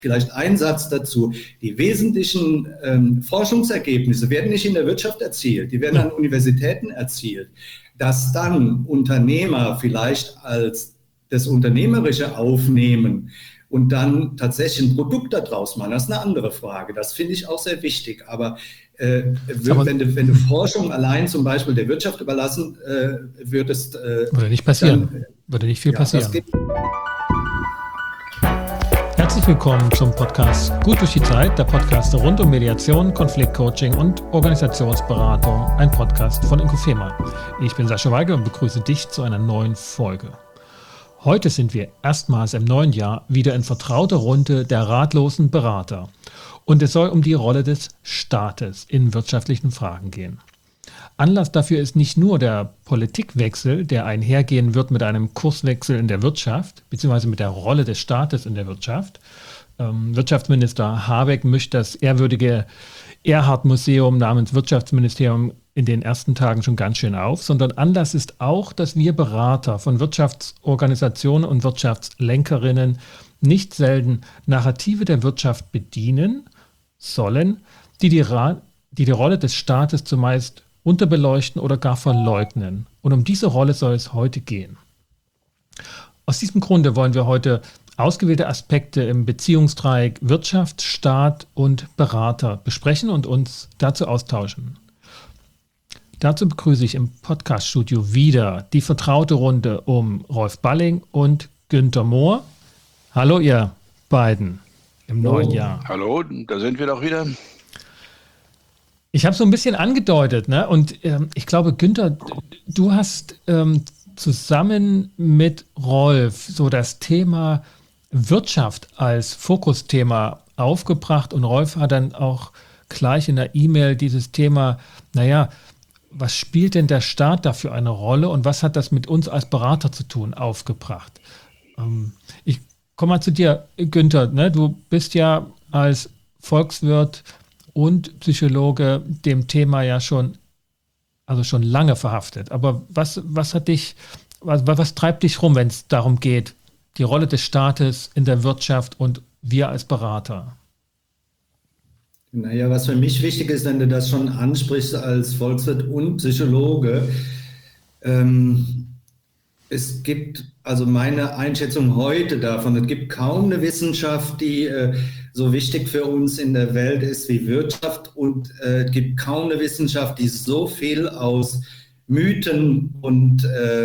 Vielleicht ein Satz dazu. Die wesentlichen Forschungsergebnisse werden nicht in der Wirtschaft erzielt, die werden an Universitäten erzielt. Dass dann Unternehmer vielleicht als das Unternehmerische aufnehmen und dann tatsächlich ein Produkt daraus machen, das ist eine andere Frage. Das finde ich auch sehr wichtig. Aber wenn du Forschung allein zum Beispiel der Wirtschaft überlassen würdest, würde nicht passieren. Würde nicht viel passieren. Herzlich willkommen zum Podcast Gut durch die Zeit, der Podcast rund um Mediation, Konfliktcoaching und Organisationsberatung, ein Podcast von Inkofema. Ich bin Sascha Weige und begrüße dich zu einer neuen Folge. Heute sind wir erstmals im neuen Jahr wieder in vertrauter Runde der ratlosen Berater und es soll um die Rolle des Staates in wirtschaftlichen Fragen gehen. Anlass dafür ist nicht nur der Politikwechsel, der einhergehen wird mit einem Kurswechsel in der Wirtschaft, beziehungsweise mit der Rolle des Staates in der Wirtschaft. Wirtschaftsminister Habeck mischt das ehrwürdige Erhard-Museum namens Wirtschaftsministerium in den ersten Tagen schon ganz schön auf, sondern Anlass ist auch, dass wir Berater von Wirtschaftsorganisationen und Wirtschaftslenkerinnen nicht selten Narrative der Wirtschaft bedienen sollen, die die Rolle des Staates zumeist unterbeleuchten oder gar verleugnen. Und um diese Rolle soll es heute gehen. Aus diesem Grunde wollen wir heute ausgewählte Aspekte im Beziehungsdreieck Wirtschaft, Staat und Berater besprechen und uns dazu austauschen. Dazu begrüße ich im Podcaststudio wieder die vertraute Runde um Rolf Balling und Günther Mohr. Hallo ihr beiden im neuen Jahr. Hallo, da sind wir doch wieder. Ich habe so ein bisschen angedeutet, ne? Und ich glaube, Günther, du hast zusammen mit Rolf so das Thema Wirtschaft als Fokusthema aufgebracht und Rolf hat dann auch gleich in der E-Mail dieses Thema, was spielt denn der Staat da für eine Rolle und was hat das mit uns als Berater zu tun, aufgebracht. Ich komme mal zu dir, Günther, ne? Du bist ja als Volkswirt und Psychologe dem Thema ja schon lange verhaftet. Aber was treibt dich rum, wenn es darum geht, die Rolle des Staates in der Wirtschaft und wir als Berater? Was für mich wichtig ist, wenn du das schon ansprichst als Volkswirt und Psychologe, es gibt, also meine Einschätzung heute davon, es gibt kaum eine Wissenschaft, die so wichtig für uns in der Welt ist wie Wirtschaft und es gibt kaum eine Wissenschaft, die so viel aus Mythen und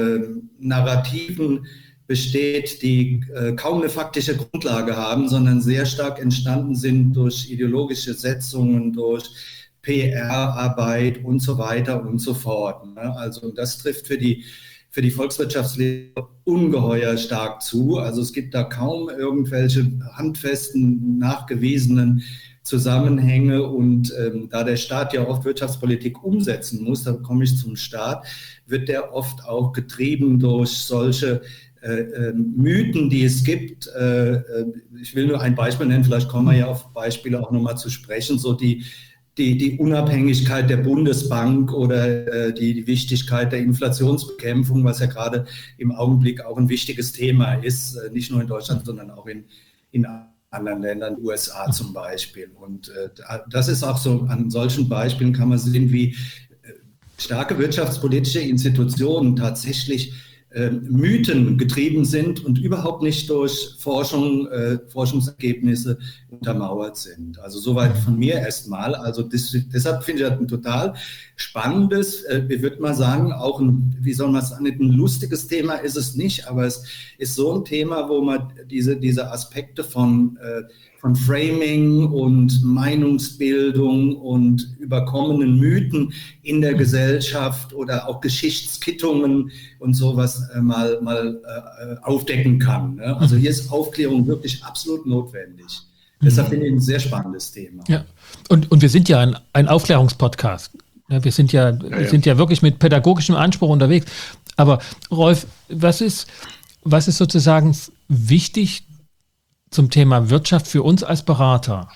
Narrativen besteht, die kaum eine faktische Grundlage haben, sondern sehr stark entstanden sind durch ideologische Setzungen, durch PR-Arbeit und so weiter und so fort. Also das trifft für die Volkswirtschaftslehre ungeheuer stark zu. Also es gibt da kaum irgendwelche handfesten, nachgewiesenen Zusammenhänge und da der Staat ja oft Wirtschaftspolitik umsetzen muss, da komme ich zum Staat, wird der oft auch getrieben durch solche Mythen, die es gibt. Ich will nur ein Beispiel nennen, vielleicht kommen wir ja auf Beispiele auch nochmal zu sprechen, so die Unabhängigkeit der Bundesbank oder die Wichtigkeit der Inflationsbekämpfung, was ja gerade im Augenblick auch ein wichtiges Thema ist, nicht nur in Deutschland, sondern auch in anderen Ländern, USA zum Beispiel. Und das ist auch so, an solchen Beispielen kann man sehen, wie starke wirtschaftspolitische Institutionen tatsächlich Mythen getrieben sind und überhaupt nicht durch Forschungsergebnisse untermauert sind. Also soweit von mir erstmal. Also deshalb finde ich das ein total spannendes, ich würde mal sagen, auch ein lustiges Thema ist es nicht, aber es ist so ein Thema, wo man diese Aspekte von Framing und Meinungsbildung und überkommenen Mythen in der Gesellschaft oder auch Geschichtskittungen und sowas mal aufdecken kann. Ne? Also hier ist Aufklärung wirklich absolut notwendig. Deshalb finde ich ein sehr spannendes Thema. Ja. Und wir sind ja ein Aufklärungspodcast. Ja, wir sind ja wirklich mit pädagogischem Anspruch unterwegs. Aber Rolf, was ist sozusagen wichtig zum Thema Wirtschaft für uns als Berater?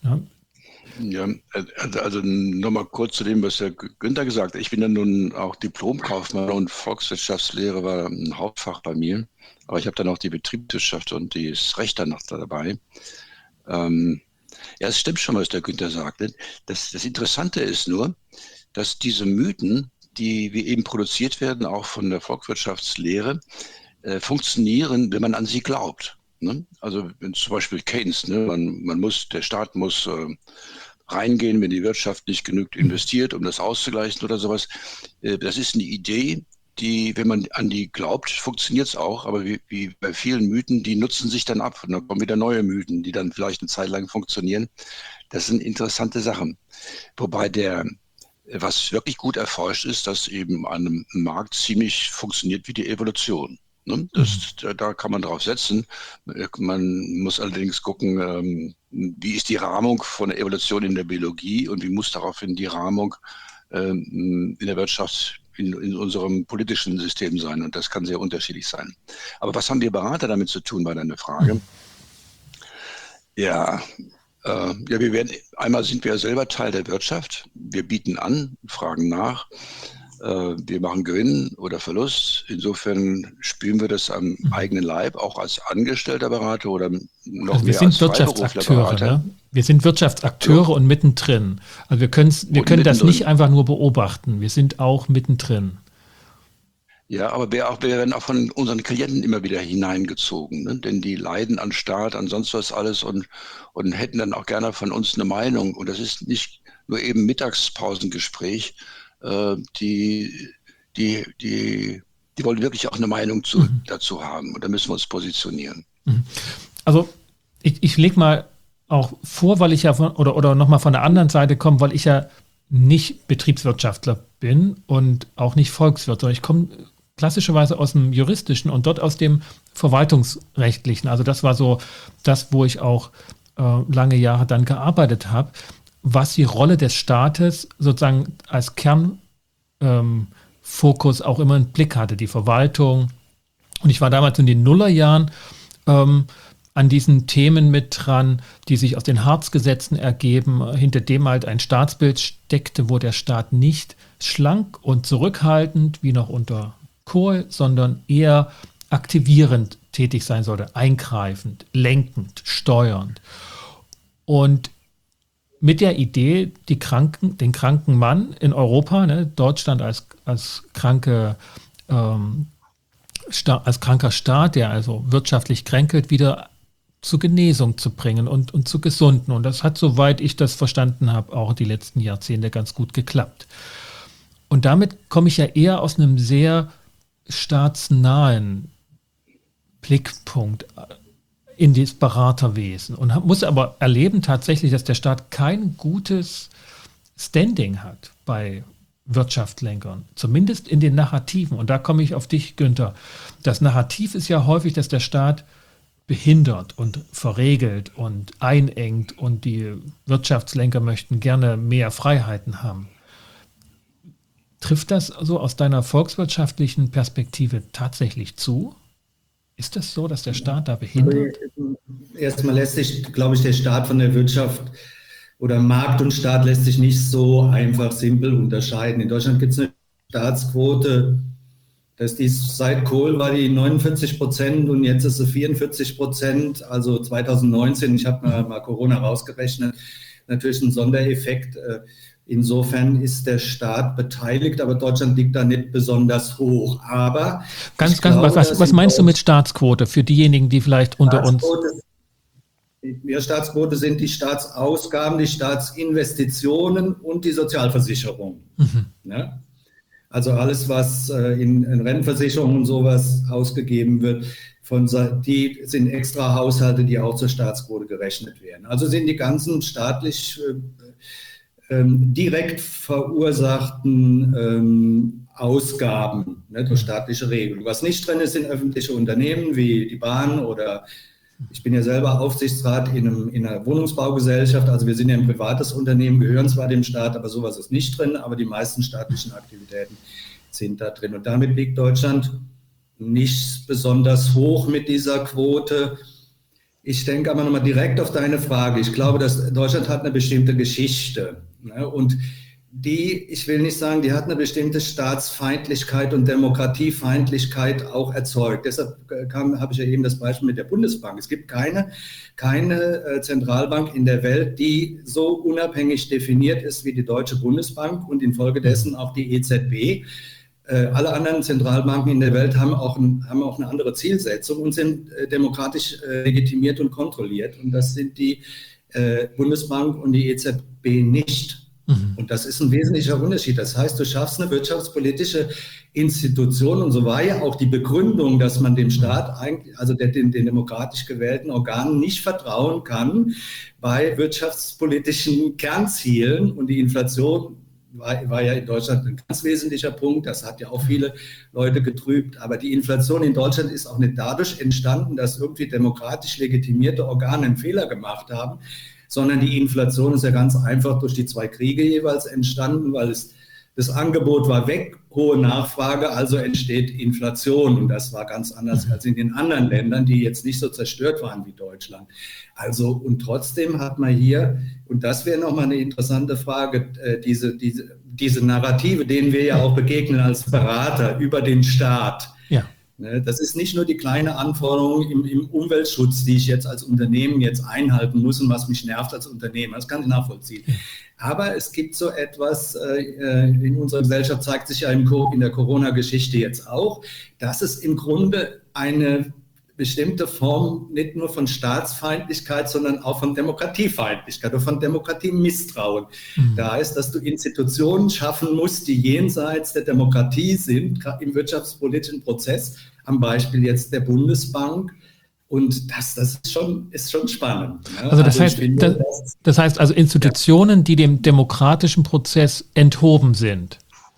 Ja, also nochmal kurz zu dem, was der Günther gesagt hat. Ich bin ja nun auch Diplomkaufmann und Volkswirtschaftslehre war ein Hauptfach bei mir. Aber ich habe dann auch die Betriebswirtschaft und das Recht dann noch dabei. Ja, es stimmt schon, was der Günther sagte. Das Interessante ist nur, dass diese Mythen, die wie eben produziert werden, auch von der Volkswirtschaftslehre, funktionieren, wenn man an sie glaubt. Ne? Also wenn zum Beispiel Keynes, ne? Der Staat muss reingehen, wenn die Wirtschaft nicht genügend investiert, um das auszugleichen oder sowas. Das ist eine Idee, die, wenn man an die glaubt, funktioniert es auch, aber wie bei vielen Mythen, die nutzen sich dann ab und dann kommen wieder neue Mythen, die dann vielleicht eine Zeit lang funktionieren. Das sind interessante Sachen. Wobei was wirklich gut erforscht ist, dass eben an einem Markt ziemlich funktioniert wie die Evolution. Ne? Da kann man drauf setzen. Man muss allerdings gucken, wie ist die Rahmung von der Evolution in der Biologie und wie muss daraufhin die Rahmung in der Wirtschaft, in unserem politischen System sein. Und das kann sehr unterschiedlich sein. Aber was haben die Berater damit zu tun, war deine Frage. Ja, einmal sind wir selber Teil der Wirtschaft. Wir bieten an, fragen nach. Wir machen Gewinn oder Verlust. Insofern spüren wir das am eigenen Leib, auch als angestellter Berater oder noch also mehr als Freiberuflerberater. Ne? Wir sind Wirtschaftsakteure und mittendrin. Also wir können das nicht einfach nur beobachten. Wir sind auch mittendrin. Ja, aber wir werden auch von unseren Klienten immer wieder hineingezogen, ne? Denn die leiden an Staat, an sonst was alles und hätten dann auch gerne von uns eine Meinung. Und das ist nicht nur eben Mittagspausengespräch. Die wollen wirklich auch eine Meinung dazu haben. Und da müssen wir uns positionieren. Also ich lege mal auch vor, weil ich ja oder nochmal von der anderen Seite komme, weil ich ja nicht Betriebswirtschaftler bin und auch nicht Volkswirt, sondern ich komme klassischerweise aus dem Juristischen und dort aus dem Verwaltungsrechtlichen. Also das war so das, wo ich auch lange Jahre dann gearbeitet habe, was die Rolle des Staates sozusagen als Kernfokus auch immer im Blick hatte, die Verwaltung. Und ich war damals in den Nullerjahren an diesen Themen mit dran, die sich aus den Hartz-Gesetzen ergeben, hinter dem halt ein Staatsbild steckte, wo der Staat nicht schlank und zurückhaltend, wie noch unter Kohl, sondern eher aktivierend tätig sein sollte, eingreifend, lenkend, steuernd. Und mit der Idee, den kranken Mann in Europa, ne, Deutschland als kranker Staat, der also wirtschaftlich kränkelt, wieder zur Genesung zu bringen und zu gesunden. Und das hat, soweit ich das verstanden habe, auch die letzten Jahrzehnte ganz gut geklappt. Und damit komme ich ja eher aus einem sehr staatsnahen Blickpunkt in das Beraterwesen und muss aber erleben tatsächlich, dass der Staat kein gutes Standing hat bei Wirtschaftslenkern, zumindest in den Narrativen. Und da komme ich auf dich, Günther. Das Narrativ ist ja häufig, dass der Staat behindert und verregelt und einengt und die Wirtschaftslenker möchten gerne mehr Freiheiten haben. Trifft das so aus deiner volkswirtschaftlichen Perspektive tatsächlich zu? Ist das so, dass der Staat da behindert? Erstmal lässt sich, glaube ich, der Staat von der Wirtschaft oder Markt und Staat lässt sich nicht so einfach simpel unterscheiden. In Deutschland gibt es eine Staatsquote, seit Kohl war die 49% und jetzt ist sie 44%, also 2019, ich habe mal Corona rausgerechnet, natürlich ein Sondereffekt. Insofern ist der Staat beteiligt, aber Deutschland liegt da nicht besonders hoch. Aber was meinst du mit Staatsquote für diejenigen, die vielleicht unter uns... Staatsquote sind die Staatsausgaben, die Staatsinvestitionen und die Sozialversicherung. Ja? Also alles, was in Rentenversicherung und sowas ausgegeben wird, die sind extra Haushalte, die auch zur Staatsquote gerechnet werden. Also sind die ganzen staatlich direkt verursachten Ausgaben, ne, durch staatliche Regeln. Was nicht drin ist, sind öffentliche Unternehmen wie die Bahn oder ich bin ja selber Aufsichtsrat in einer Wohnungsbaugesellschaft, also wir sind ja ein privates Unternehmen, gehören zwar dem Staat, aber sowas ist nicht drin, aber die meisten staatlichen Aktivitäten sind da drin. Und damit liegt Deutschland nicht besonders hoch mit dieser Quote. Ich denke aber nochmal direkt auf deine Frage. Ich glaube, dass Deutschland hat eine bestimmte Geschichte. Ne? Und ich will nicht sagen, die hat eine bestimmte Staatsfeindlichkeit und Demokratiefeindlichkeit auch erzeugt. Deshalb habe ich ja eben das Beispiel mit der Bundesbank. Es gibt keine Zentralbank in der Welt, die so unabhängig definiert ist wie die Deutsche Bundesbank und infolgedessen auch die EZB. Alle anderen Zentralbanken in der Welt haben auch eine andere Zielsetzung und sind demokratisch legitimiert und kontrolliert. Und das sind die Bundesbank und die EZB nicht. Und das ist ein wesentlicher Unterschied. Das heißt, du schaffst eine wirtschaftspolitische Institution, und so war ja auch die Begründung, dass man dem Staat eigentlich, also den demokratisch gewählten Organen nicht vertrauen kann bei wirtschaftspolitischen Kernzielen. Und die Inflation war ja in Deutschland ein ganz wesentlicher Punkt. Das hat ja auch viele Leute getrübt. Aber die Inflation in Deutschland ist auch nicht dadurch entstanden, dass irgendwie demokratisch legitimierte Organe einen Fehler gemacht haben, sondern die Inflation ist ja ganz einfach durch die 2 Kriege jeweils entstanden, weil das Angebot war weg, hohe Nachfrage, also entsteht Inflation. Und das war ganz anders als in den anderen Ländern, die jetzt nicht so zerstört waren wie Deutschland. Also, und trotzdem hat man hier, und das wäre nochmal eine interessante Frage, diese Narrative, denen wir ja auch begegnen als Berater über den Staat. Ja. Das ist nicht nur die kleine Anforderung im Umweltschutz, die ich jetzt als Unternehmen jetzt einhalten muss und was mich nervt als Unternehmer. Das kann ich nachvollziehen. Aber es gibt so etwas, in unserer Gesellschaft zeigt sich ja in der Corona-Geschichte jetzt auch, dass es im Grunde eine bestimmte Form nicht nur von Staatsfeindlichkeit, sondern auch von Demokratiefeindlichkeit oder von Demokratiemisstrauen da ist, dass du Institutionen schaffen musst, die jenseits der Demokratie sind, gerade im wirtschaftspolitischen Prozess, am Beispiel jetzt der Bundesbank. Und das ist schon spannend. Ne? Also das heißt also Institutionen, die dem demokratischen Prozess enthoben sind.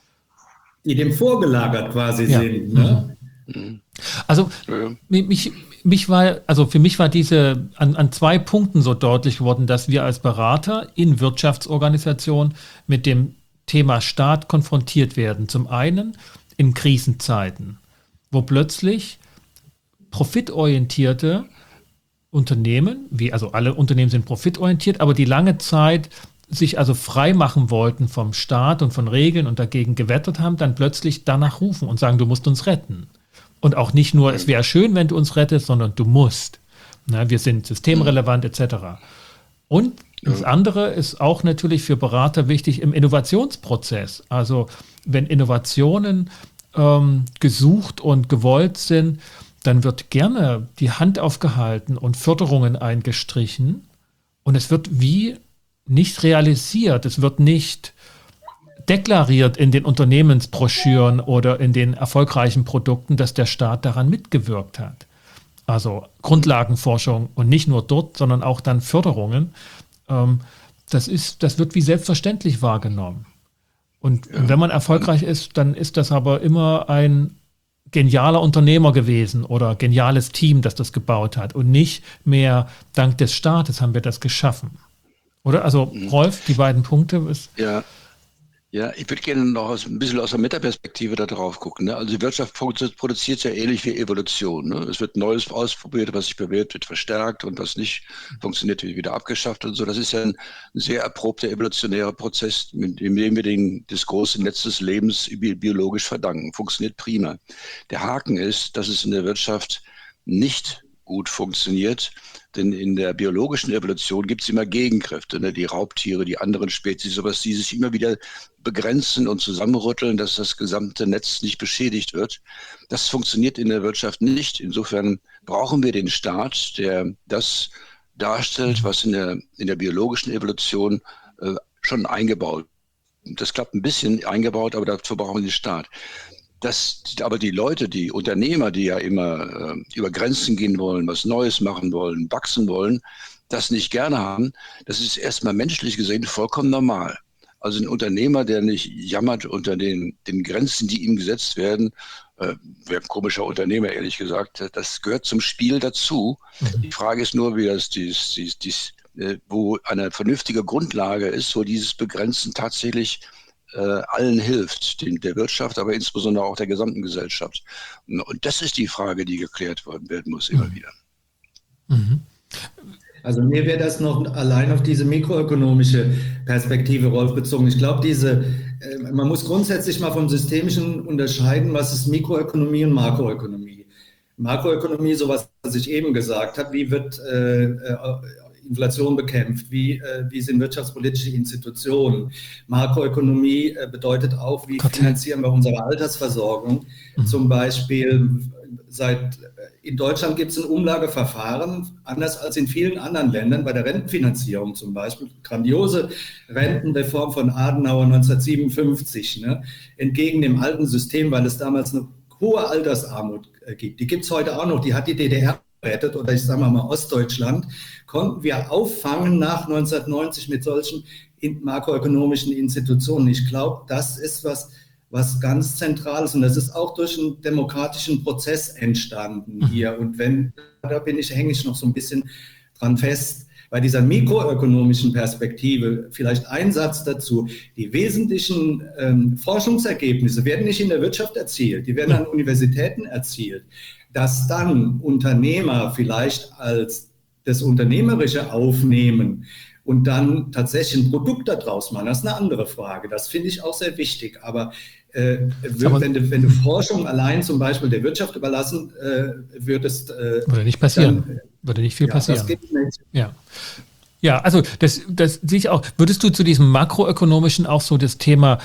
Die dem vorgelagert quasi sind. Ne? Also für mich war diese an 2 Punkten so deutlich geworden, dass wir als Berater in Wirtschaftsorganisationen mit dem Thema Staat konfrontiert werden. Zum einen in Krisenzeiten, wo plötzlich profitorientierte Unternehmen, also alle Unternehmen sind profitorientiert, aber die lange Zeit sich also frei machen wollten vom Staat und von Regeln und dagegen gewettert haben, dann plötzlich danach rufen und sagen, du musst uns retten. Und auch nicht nur, es wäre schön, wenn du uns rettest, sondern du musst. Na, wir sind systemrelevant etc. Und das andere ist auch natürlich für Berater wichtig im Innovationsprozess. Also wenn Innovationen gesucht und gewollt sind, dann wird gerne die Hand aufgehalten und Förderungen eingestrichen und es wird wie nicht realisiert, es wird nicht deklariert in den Unternehmensbroschüren oder in den erfolgreichen Produkten, dass der Staat daran mitgewirkt hat. Also Grundlagenforschung und nicht nur dort, sondern auch dann Förderungen. Das wird wie selbstverständlich wahrgenommen. Und wenn man erfolgreich ist, dann ist das aber immer ein genialer Unternehmer gewesen oder geniales Team, das das gebaut hat und nicht mehr dank des Staates haben wir das geschaffen. Oder? Also Rolf, die beiden Punkte ist... Ja, ich würde gerne noch ein bisschen aus der Metaperspektive da drauf gucken. Ne? Also die Wirtschaft produziert ja ähnlich wie Evolution. Ne? Es wird Neues ausprobiert, was sich bewährt, wird verstärkt und was nicht funktioniert, wird wieder abgeschafft und so. Das ist ja ein sehr erprobter evolutionärer Prozess, mit dem wir das große Netz des Lebens biologisch verdanken. Funktioniert prima. Der Haken ist, dass es in der Wirtschaft nicht gut funktioniert, denn in der biologischen Evolution gibt es immer Gegenkräfte, ne? Die Raubtiere, die anderen Spezies, sowas, die sich immer wieder begrenzen und zusammenrütteln, dass das gesamte Netz nicht beschädigt wird. Das funktioniert in der Wirtschaft nicht. Insofern brauchen wir den Staat, der das darstellt, was in der biologischen Evolution schon eingebaut. Das klappt ein bisschen eingebaut, aber dazu brauchen wir den Staat. Aber die Leute, die Unternehmer, die ja immer über Grenzen gehen wollen, was Neues machen wollen, wachsen wollen, das nicht gerne haben, das ist erstmal menschlich gesehen vollkommen normal. Also ein Unternehmer, der nicht jammert unter den Grenzen, die ihm gesetzt werden, wäre ein komischer Unternehmer, ehrlich gesagt. Das gehört zum Spiel dazu. Die Frage ist nur, wie das wo eine vernünftige Grundlage ist, wo dieses Begrenzen tatsächlich allen hilft, der Wirtschaft, aber insbesondere auch der gesamten Gesellschaft. Und das ist die Frage, die geklärt werden muss immer wieder. Also mir wäre das noch allein auf diese mikroökonomische Perspektive, Rolf, bezogen. Ich glaube, man muss grundsätzlich mal vom Systemischen unterscheiden, was ist Mikroökonomie und Makroökonomie. Makroökonomie, sowas, was ich eben gesagt habe, wie wird Inflation bekämpft, wie sind wirtschaftspolitische Institutionen. Makroökonomie bedeutet auch, wie finanzieren wir unsere Altersversorgung. Zum Beispiel in Deutschland gibt es ein Umlageverfahren, anders als in vielen anderen Ländern, bei der Rentenfinanzierung zum Beispiel. Grandiose Rentenreform von Adenauer 1957, ne? Entgegen dem alten System, weil es damals eine hohe Altersarmut gibt. Die gibt es heute auch noch, die hat die DDR gerettet, oder ich sage mal Ostdeutschland, konnten wir auffangen nach 1990 mit solchen makroökonomischen Institutionen. Ich glaube, das ist was ganz Zentrales, und das ist auch durch einen demokratischen Prozess entstanden hier. Und hänge ich noch so ein bisschen dran fest, bei dieser mikroökonomischen Perspektive, vielleicht ein Satz dazu: Die wesentlichen Forschungsergebnisse werden nicht in der Wirtschaft erzielt, die werden an Universitäten erzielt. Dass dann Unternehmer vielleicht als das Unternehmerische aufnehmen und dann tatsächlich ein Produkt daraus machen, das ist eine andere Frage. Das finde ich auch sehr wichtig. Aber wenn du Forschung allein zum Beispiel der Wirtschaft überlassen würdest... würde nicht passieren. Würde nicht viel passieren. Das gibt nicht. Ja, also das sehe ich auch. Würdest du zu diesem makroökonomischen auch so das Thema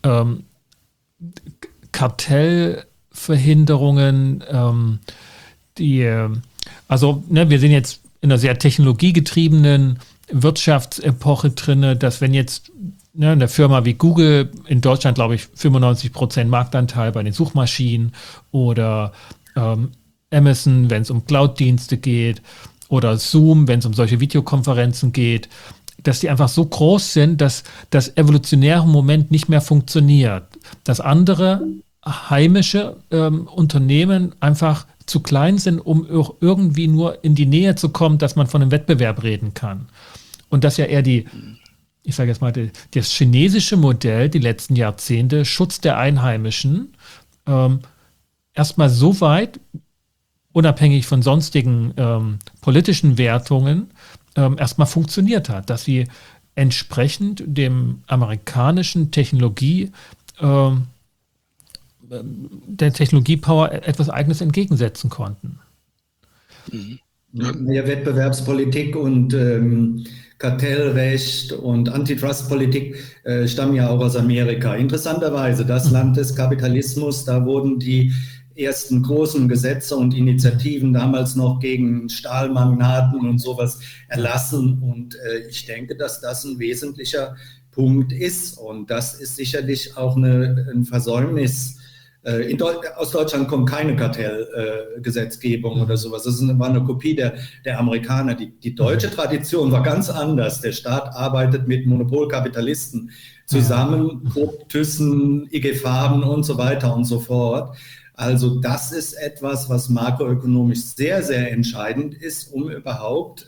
Kartellverhinderungen, wir sind jetzt in einer sehr technologiegetriebenen Wirtschaftsepoche drin, dass wenn jetzt eine Firma wie Google in Deutschland, glaube ich, 95% Marktanteil bei den Suchmaschinen, oder Amazon, wenn es um Cloud-Dienste geht, oder Zoom, wenn es um solche Videokonferenzen geht, dass die einfach so groß sind, dass das evolutionäre Moment nicht mehr funktioniert. Dass andere heimische Unternehmen einfach zu klein sind, um irgendwie nur in die Nähe zu kommen, dass man von einem Wettbewerb reden kann. Und dass ja eher ich sage jetzt mal, das chinesische Modell, die letzten Jahrzehnte, Schutz der Einheimischen, erstmal so weit, unabhängig von sonstigen politischen Wertungen, erstmal funktioniert hat, dass sie entsprechend dem amerikanischen der Technologiepower etwas Eigenes entgegensetzen konnten. Ja, Wettbewerbspolitik und Kartellrecht und Antitrustpolitik stammen ja auch aus Amerika. Interessanterweise, das Land des Kapitalismus, da wurden die ersten großen Gesetze und Initiativen damals noch gegen Stahlmagnaten und sowas erlassen. Und ich denke, dass das ein wesentlicher Punkt ist. Und das ist sicherlich auch ein Versäumnis. Aus Deutschland kommt keine Kartellgesetzgebung oder sowas. Das war eine Kopie der Amerikaner. Die deutsche Tradition war ganz anders. Der Staat arbeitet mit Monopolkapitalisten zusammen, Krupp, Thyssen, IG Farben und so weiter und so fort. Also das ist etwas, was makroökonomisch sehr, sehr entscheidend ist, um überhaupt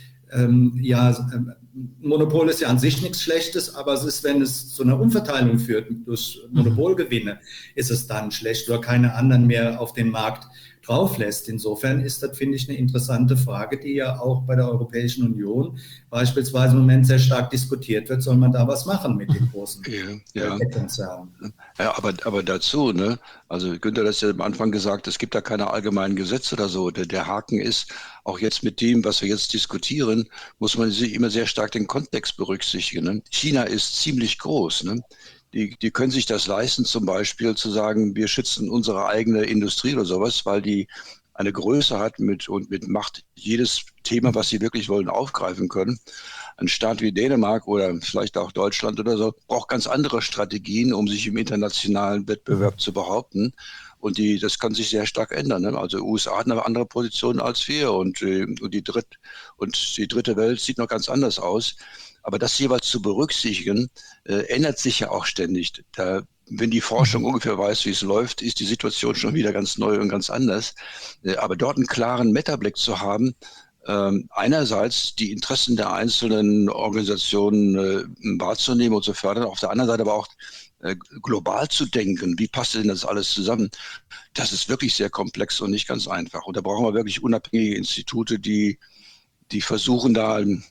Monopol ist ja an sich nichts Schlechtes, aber es ist, wenn es zu einer Umverteilung führt durch Monopolgewinne, ist es dann schlecht oder keine anderen mehr auf den Markt drauf lässt. Insofern ist das, finde ich, eine interessante Frage, die ja auch bei der Europäischen Union beispielsweise im Moment sehr stark diskutiert wird. Soll man da was machen mit den großen Konzernen? Ja, aber dazu, ne? Also Günther hat ja am Anfang gesagt, es gibt da keine allgemeinen Gesetze oder so. Der Haken ist, auch jetzt mit dem, was wir jetzt diskutieren, muss man immer sehr stark den Kontext berücksichtigen. Ne? China ist ziemlich groß, ne? Die können sich das leisten, zum Beispiel zu sagen, wir schützen unsere eigene Industrie oder sowas, weil die eine Größe hat mit Macht, jedes Thema, was sie wirklich wollen, aufgreifen können. Ein Staat wie Dänemark oder vielleicht auch Deutschland oder so braucht ganz andere Strategien, um sich im internationalen Wettbewerb zu behaupten. Und das kann sich sehr stark ändern. Ne? Also USA hat eine andere Position als wir und die dritte Welt sieht noch ganz anders aus. Aber das jeweils zu berücksichtigen, ändert sich ja auch ständig. Wenn die Forschung ungefähr weiß, wie es läuft, ist die Situation schon wieder ganz neu und ganz anders. Aber dort einen klaren Metablick zu haben, einerseits die Interessen der einzelnen Organisationen wahrzunehmen und zu fördern, auf der anderen Seite aber auch global zu denken, wie passt denn das alles zusammen? Das ist wirklich sehr komplex und nicht ganz einfach. Und da brauchen wir wirklich unabhängige Institute, die die versuchen da einem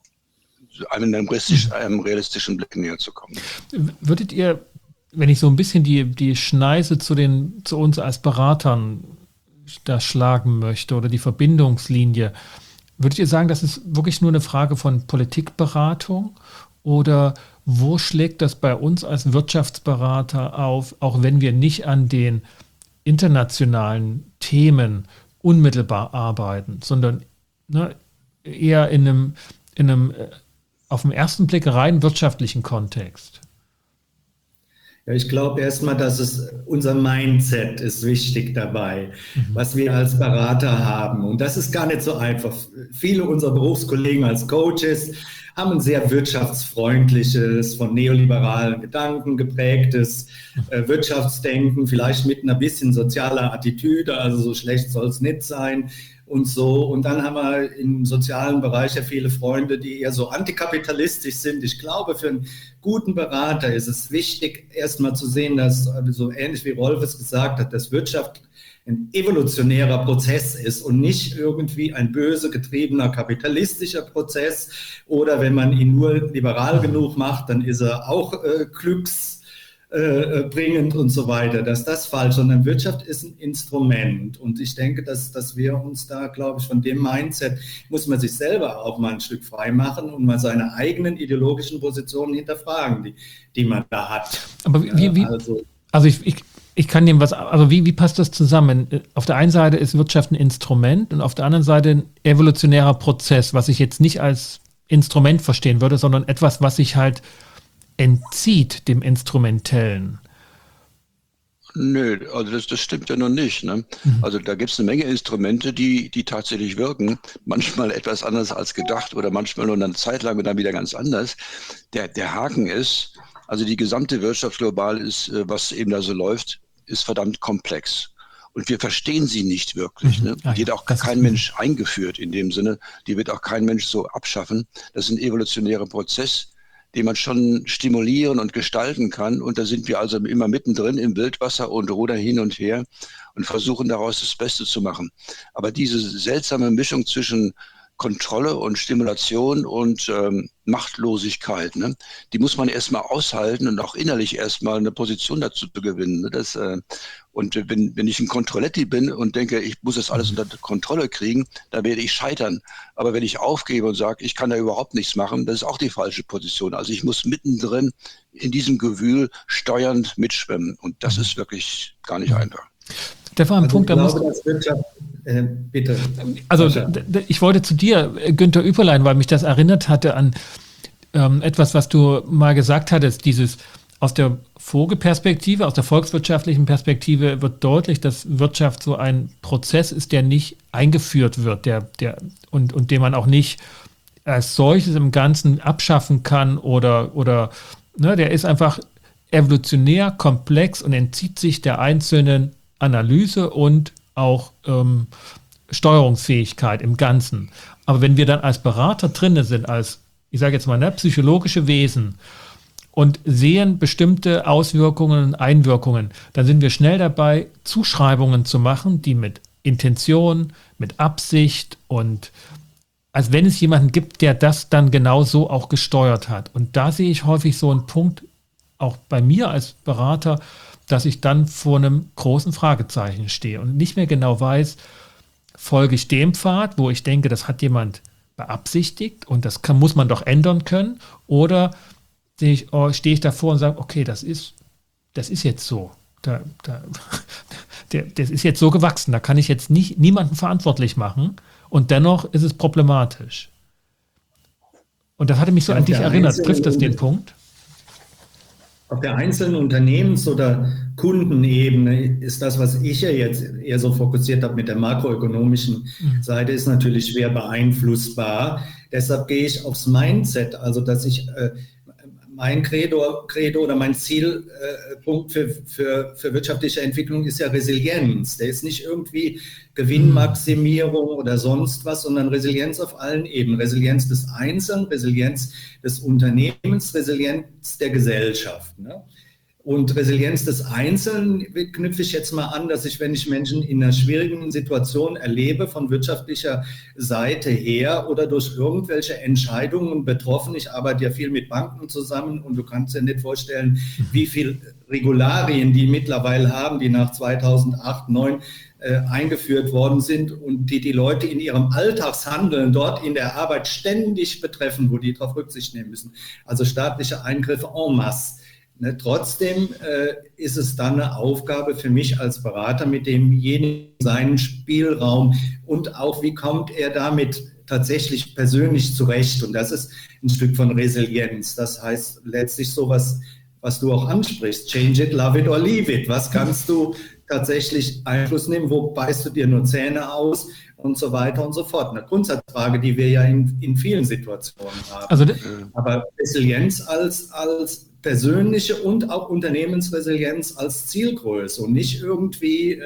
realistischen Blick näher zu kommen. Würdet ihr, wenn ich so ein bisschen die Schneise zu uns als Beratern da schlagen möchte oder die Verbindungslinie, würdet ihr sagen, das ist wirklich nur eine Frage von Politikberatung oder wo schlägt das bei uns als Wirtschaftsberater auf, auch wenn wir nicht an den internationalen Themen unmittelbar arbeiten, sondern eher in einem auf den ersten Blick rein wirtschaftlichen Kontext? Ja, ich glaube erstmal, dass unser Mindset ist wichtig dabei, was wir als Berater haben. Und das ist gar nicht so einfach. Viele unserer Berufskollegen als Coaches haben ein sehr wirtschaftsfreundliches, von neoliberalen Gedanken geprägtes Wirtschaftsdenken, vielleicht mit einer bisschen sozialer Attitüde, also so schlecht soll es nicht sein. Und so. Und dann haben wir im sozialen Bereich ja viele Freunde, die eher so antikapitalistisch sind. Ich glaube, für einen guten Berater ist es wichtig, erstmal zu sehen, dass, so ähnlich wie Rolf es gesagt hat, dass Wirtschaft ein evolutionärer Prozess ist und nicht irgendwie ein böse getriebener kapitalistischer Prozess. Oder wenn man ihn nur liberal genug macht, dann ist er auch glücksbringend und so weiter, dass das falsch, sondern Wirtschaft ist ein Instrument und ich denke, dass wir uns da, glaube ich, von dem Mindset muss man sich selber auch mal ein Stück frei machen und mal seine eigenen ideologischen Positionen hinterfragen, die man da hat. Aber ich kann dem was, also wie passt das zusammen? Auf der einen Seite ist Wirtschaft ein Instrument und auf der anderen Seite ein evolutionärer Prozess, was ich jetzt nicht als Instrument verstehen würde, sondern etwas, was sich halt entzieht dem Instrumentellen. Nö, also das stimmt ja noch nicht. Ne? Also da gibt es eine Menge Instrumente, die tatsächlich wirken. Manchmal etwas anders als gedacht oder manchmal nur eine Zeit lang und dann wieder ganz anders. Der Haken ist, also die gesamte Wirtschaft global ist, was eben da so läuft, ist verdammt komplex. Und wir verstehen sie nicht wirklich. Ne? Die hat auch kein Mensch eingeführt in dem Sinne. Die wird auch kein Mensch so abschaffen. Das ist ein evolutionärer Prozess, den man schon stimulieren und gestalten kann. Und da sind wir also immer mittendrin im Wildwasser und rudern hin und her und versuchen daraus das Beste zu machen. Aber diese seltsame Mischung zwischen Kontrolle und Stimulation und Machtlosigkeit, ne? Die muss man erstmal aushalten und auch innerlich erstmal eine Position dazu zu gewinnen. Ne? Und wenn ich ein Kontrolletti bin und denke, ich muss das alles unter Kontrolle kriegen, dann werde ich scheitern. Aber wenn ich aufgebe und sage, ich kann da überhaupt nichts machen, das ist auch die falsche Position. Also ich muss mittendrin in diesem Gewühl steuernd mitschwimmen. Und das ist wirklich gar nicht einfach. Der war ein Punkt, da muss. Bitte. Also ich wollte zu dir, Günther Üpperlein, weil mich das erinnert hatte an etwas, was du mal gesagt hattest, dieses aus der Vogelperspektive, aus der volkswirtschaftlichen Perspektive wird deutlich, dass Wirtschaft so ein Prozess ist, der nicht eingeführt wird, und den man auch nicht als solches im Ganzen abschaffen kann oder der ist einfach evolutionär komplex und entzieht sich der einzelnen Analyse und auch Steuerungsfähigkeit im Ganzen. Aber wenn wir dann als Berater drin sind, als, ich sage jetzt mal, psychologische Wesen und sehen bestimmte Auswirkungen und Einwirkungen, dann sind wir schnell dabei, Zuschreibungen zu machen, die mit Intention, mit Absicht und als wenn es jemanden gibt, der das dann genau so auch gesteuert hat. Und da sehe ich häufig so einen Punkt, auch bei mir als Berater, dass ich dann vor einem großen Fragezeichen stehe und nicht mehr genau weiß, folge ich dem Pfad, wo ich denke, das hat jemand beabsichtigt und das muss man doch ändern können, oder stehe ich davor und sage, okay, das ist jetzt so. Das ist jetzt so gewachsen, da kann ich jetzt niemanden verantwortlich machen und dennoch ist es problematisch. Und das hatte mich so an dich erinnert. Trifft das den Punkt? Auf der einzelnen Unternehmens- oder Kundenebene ist das, was ich ja jetzt eher so fokussiert habe mit der makroökonomischen Seite, ist natürlich schwer beeinflussbar. Deshalb gehe ich aufs Mindset, also dass ich mein Credo oder mein Zielpunkt für wirtschaftliche Entwicklung ist ja Resilienz. Der ist nicht irgendwie Gewinnmaximierung oder sonst was, sondern Resilienz auf allen Ebenen. Resilienz des Einzelnen, Resilienz des Unternehmens, Resilienz der Gesellschaft. Ne? Und Resilienz des Einzelnen knüpfe ich jetzt mal an, dass ich, wenn ich Menschen in einer schwierigen Situation erlebe, von wirtschaftlicher Seite her oder durch irgendwelche Entscheidungen betroffen, ich arbeite ja viel mit Banken zusammen und du kannst dir nicht vorstellen, wie viel Regularien die mittlerweile haben, die nach 2008, 2009 eingeführt worden sind und die Leute in ihrem Alltagshandeln dort in der Arbeit ständig betreffen, wo die darauf Rücksicht nehmen müssen. Also staatliche Eingriffe en masse. Trotzdem ist es dann eine Aufgabe für mich als Berater, mit demjenigen seinen Spielraum und auch, wie kommt er damit tatsächlich persönlich zurecht. Und das ist ein Stück von Resilienz. Das heißt letztlich sowas, was du auch ansprichst, change it, love it or leave it. Was kannst du tatsächlich Einfluss nehmen, wo beißt du dir nur Zähne aus und so weiter und so fort. Eine Grundsatzfrage, die wir ja in vielen Situationen haben. Also, aber Resilienz als persönliche und auch Unternehmensresilienz als Zielgröße und nicht irgendwie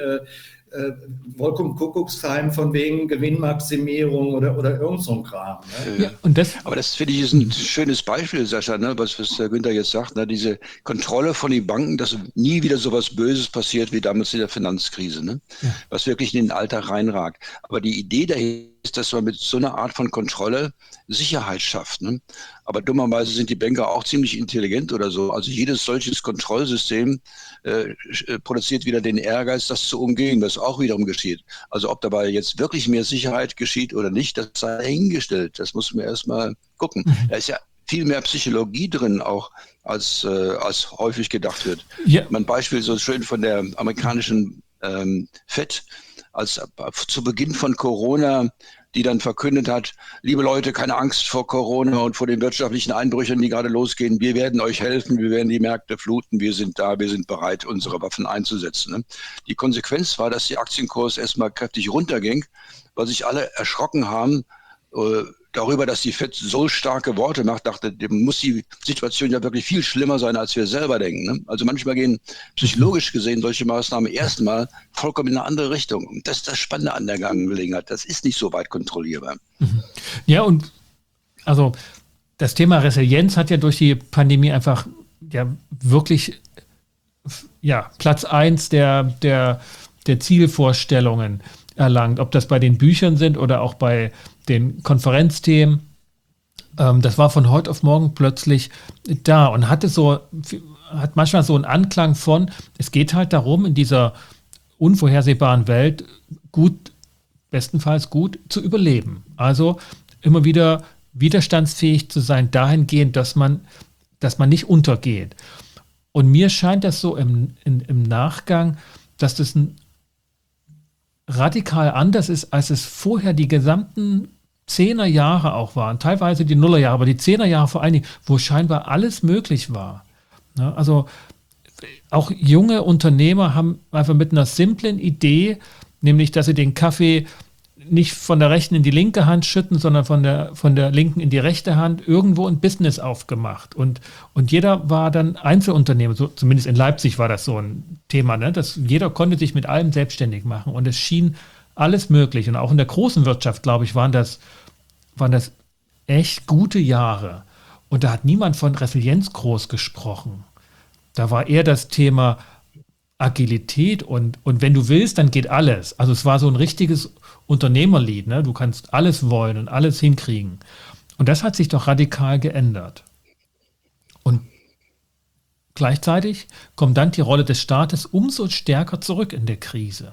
Wolkenkuckucksheim von wegen Gewinnmaximierung oder irgend so ein Kram. Ne? Ja, und aber das finde ich ist ein schönes Beispiel, Sascha, ne, was der Günther jetzt sagt, ne, diese Kontrolle von den Banken, dass nie wieder so was Böses passiert wie damals in der Finanzkrise, ne, was wirklich in den Alltag reinragt. Aber die Idee dahinter ist, dass man mit so einer Art von Kontrolle Sicherheit schafft. Ne? Aber dummerweise sind die Banker auch ziemlich intelligent oder so. Also jedes solches Kontrollsystem produziert wieder den Ehrgeiz, das zu umgehen, was auch wiederum geschieht. Also ob dabei jetzt wirklich mehr Sicherheit geschieht oder nicht, das sei dahingestellt. Das muss man erstmal gucken. Da ist ja viel mehr Psychologie drin auch, als häufig gedacht wird. Ja. Mein Beispiel so schön von der amerikanischen FED, als zu Beginn von Corona, die dann verkündet hat, liebe Leute, keine Angst vor Corona und vor den wirtschaftlichen Einbrüchen, die gerade losgehen. Wir werden euch helfen, wir werden die Märkte fluten, wir sind da, wir sind bereit, unsere Waffen einzusetzen. Ne? Die Konsequenz war, dass der Aktienkurs erstmal kräftig runterging, weil sich alle erschrocken haben darüber, dass die FED so starke Worte macht, dachte, muss die Situation ja wirklich viel schlimmer sein, als wir selber denken. Ne? Also manchmal gehen psychologisch gesehen solche Maßnahmen erstmal vollkommen in eine andere Richtung. Und das ist das Spannende an der Angelegenheit. Das ist nicht so weit kontrollierbar. Ja, und also das Thema Resilienz hat ja durch die Pandemie einfach wirklich Platz 1 der Zielvorstellungen erlangt, ob das bei den Büchern sind oder auch bei den Konferenzthemen. Das war von heute auf morgen plötzlich da und hat manchmal so einen Anklang von, es geht halt darum, in dieser unvorhersehbaren Welt bestenfalls gut zu überleben. Also immer wieder widerstandsfähig zu sein, dahingehend, dass man nicht untergeht. Und mir scheint das so im Nachgang, dass das ein radikal anders ist, als es vorher die gesamten 10er Jahre auch waren, teilweise die Nullerjahre, aber die 10er Jahre vor allen Dingen, wo scheinbar alles möglich war. Ja, also auch junge Unternehmer haben einfach mit einer simplen Idee, nämlich, dass sie den Kaffee nicht von der rechten in die linke Hand schütten, sondern von der linken in die rechte Hand, irgendwo ein Business aufgemacht. Und jeder war dann Einzelunternehmer, so, zumindest in Leipzig war das so ein Thema, ne? Dass jeder konnte sich mit allem selbstständig machen und es schien alles möglich. Und auch in der großen Wirtschaft, glaube ich, waren das echt gute Jahre. Und da hat niemand von Resilienz groß gesprochen. Da war eher das Thema Agilität und wenn du willst, dann geht alles. Also es war so ein richtiges Unternehmerlied, ne? Du kannst alles wollen und alles hinkriegen. Und das hat sich doch radikal geändert. Und gleichzeitig kommt dann die Rolle des Staates umso stärker zurück in der Krise.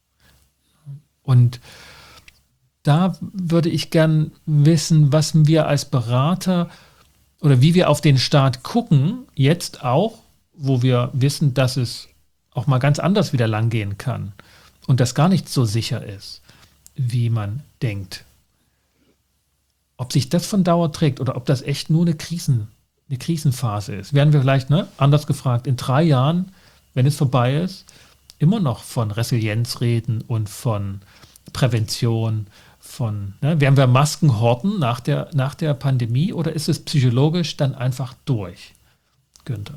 Und da würde ich gern wissen, was wir als Berater oder wie wir auf den Staat gucken, jetzt auch, wo wir wissen, dass es auch mal ganz anders wieder langgehen kann und das gar nicht so sicher ist, wie man denkt. Ob sich das von Dauer trägt oder ob das echt nur eine Krisenphase ist. Werden wir vielleicht, anders gefragt, in 3 Jahren, wenn es vorbei ist, immer noch von Resilienz reden und von Prävention, werden wir Masken horten nach der Pandemie oder ist es psychologisch dann einfach durch? Günther.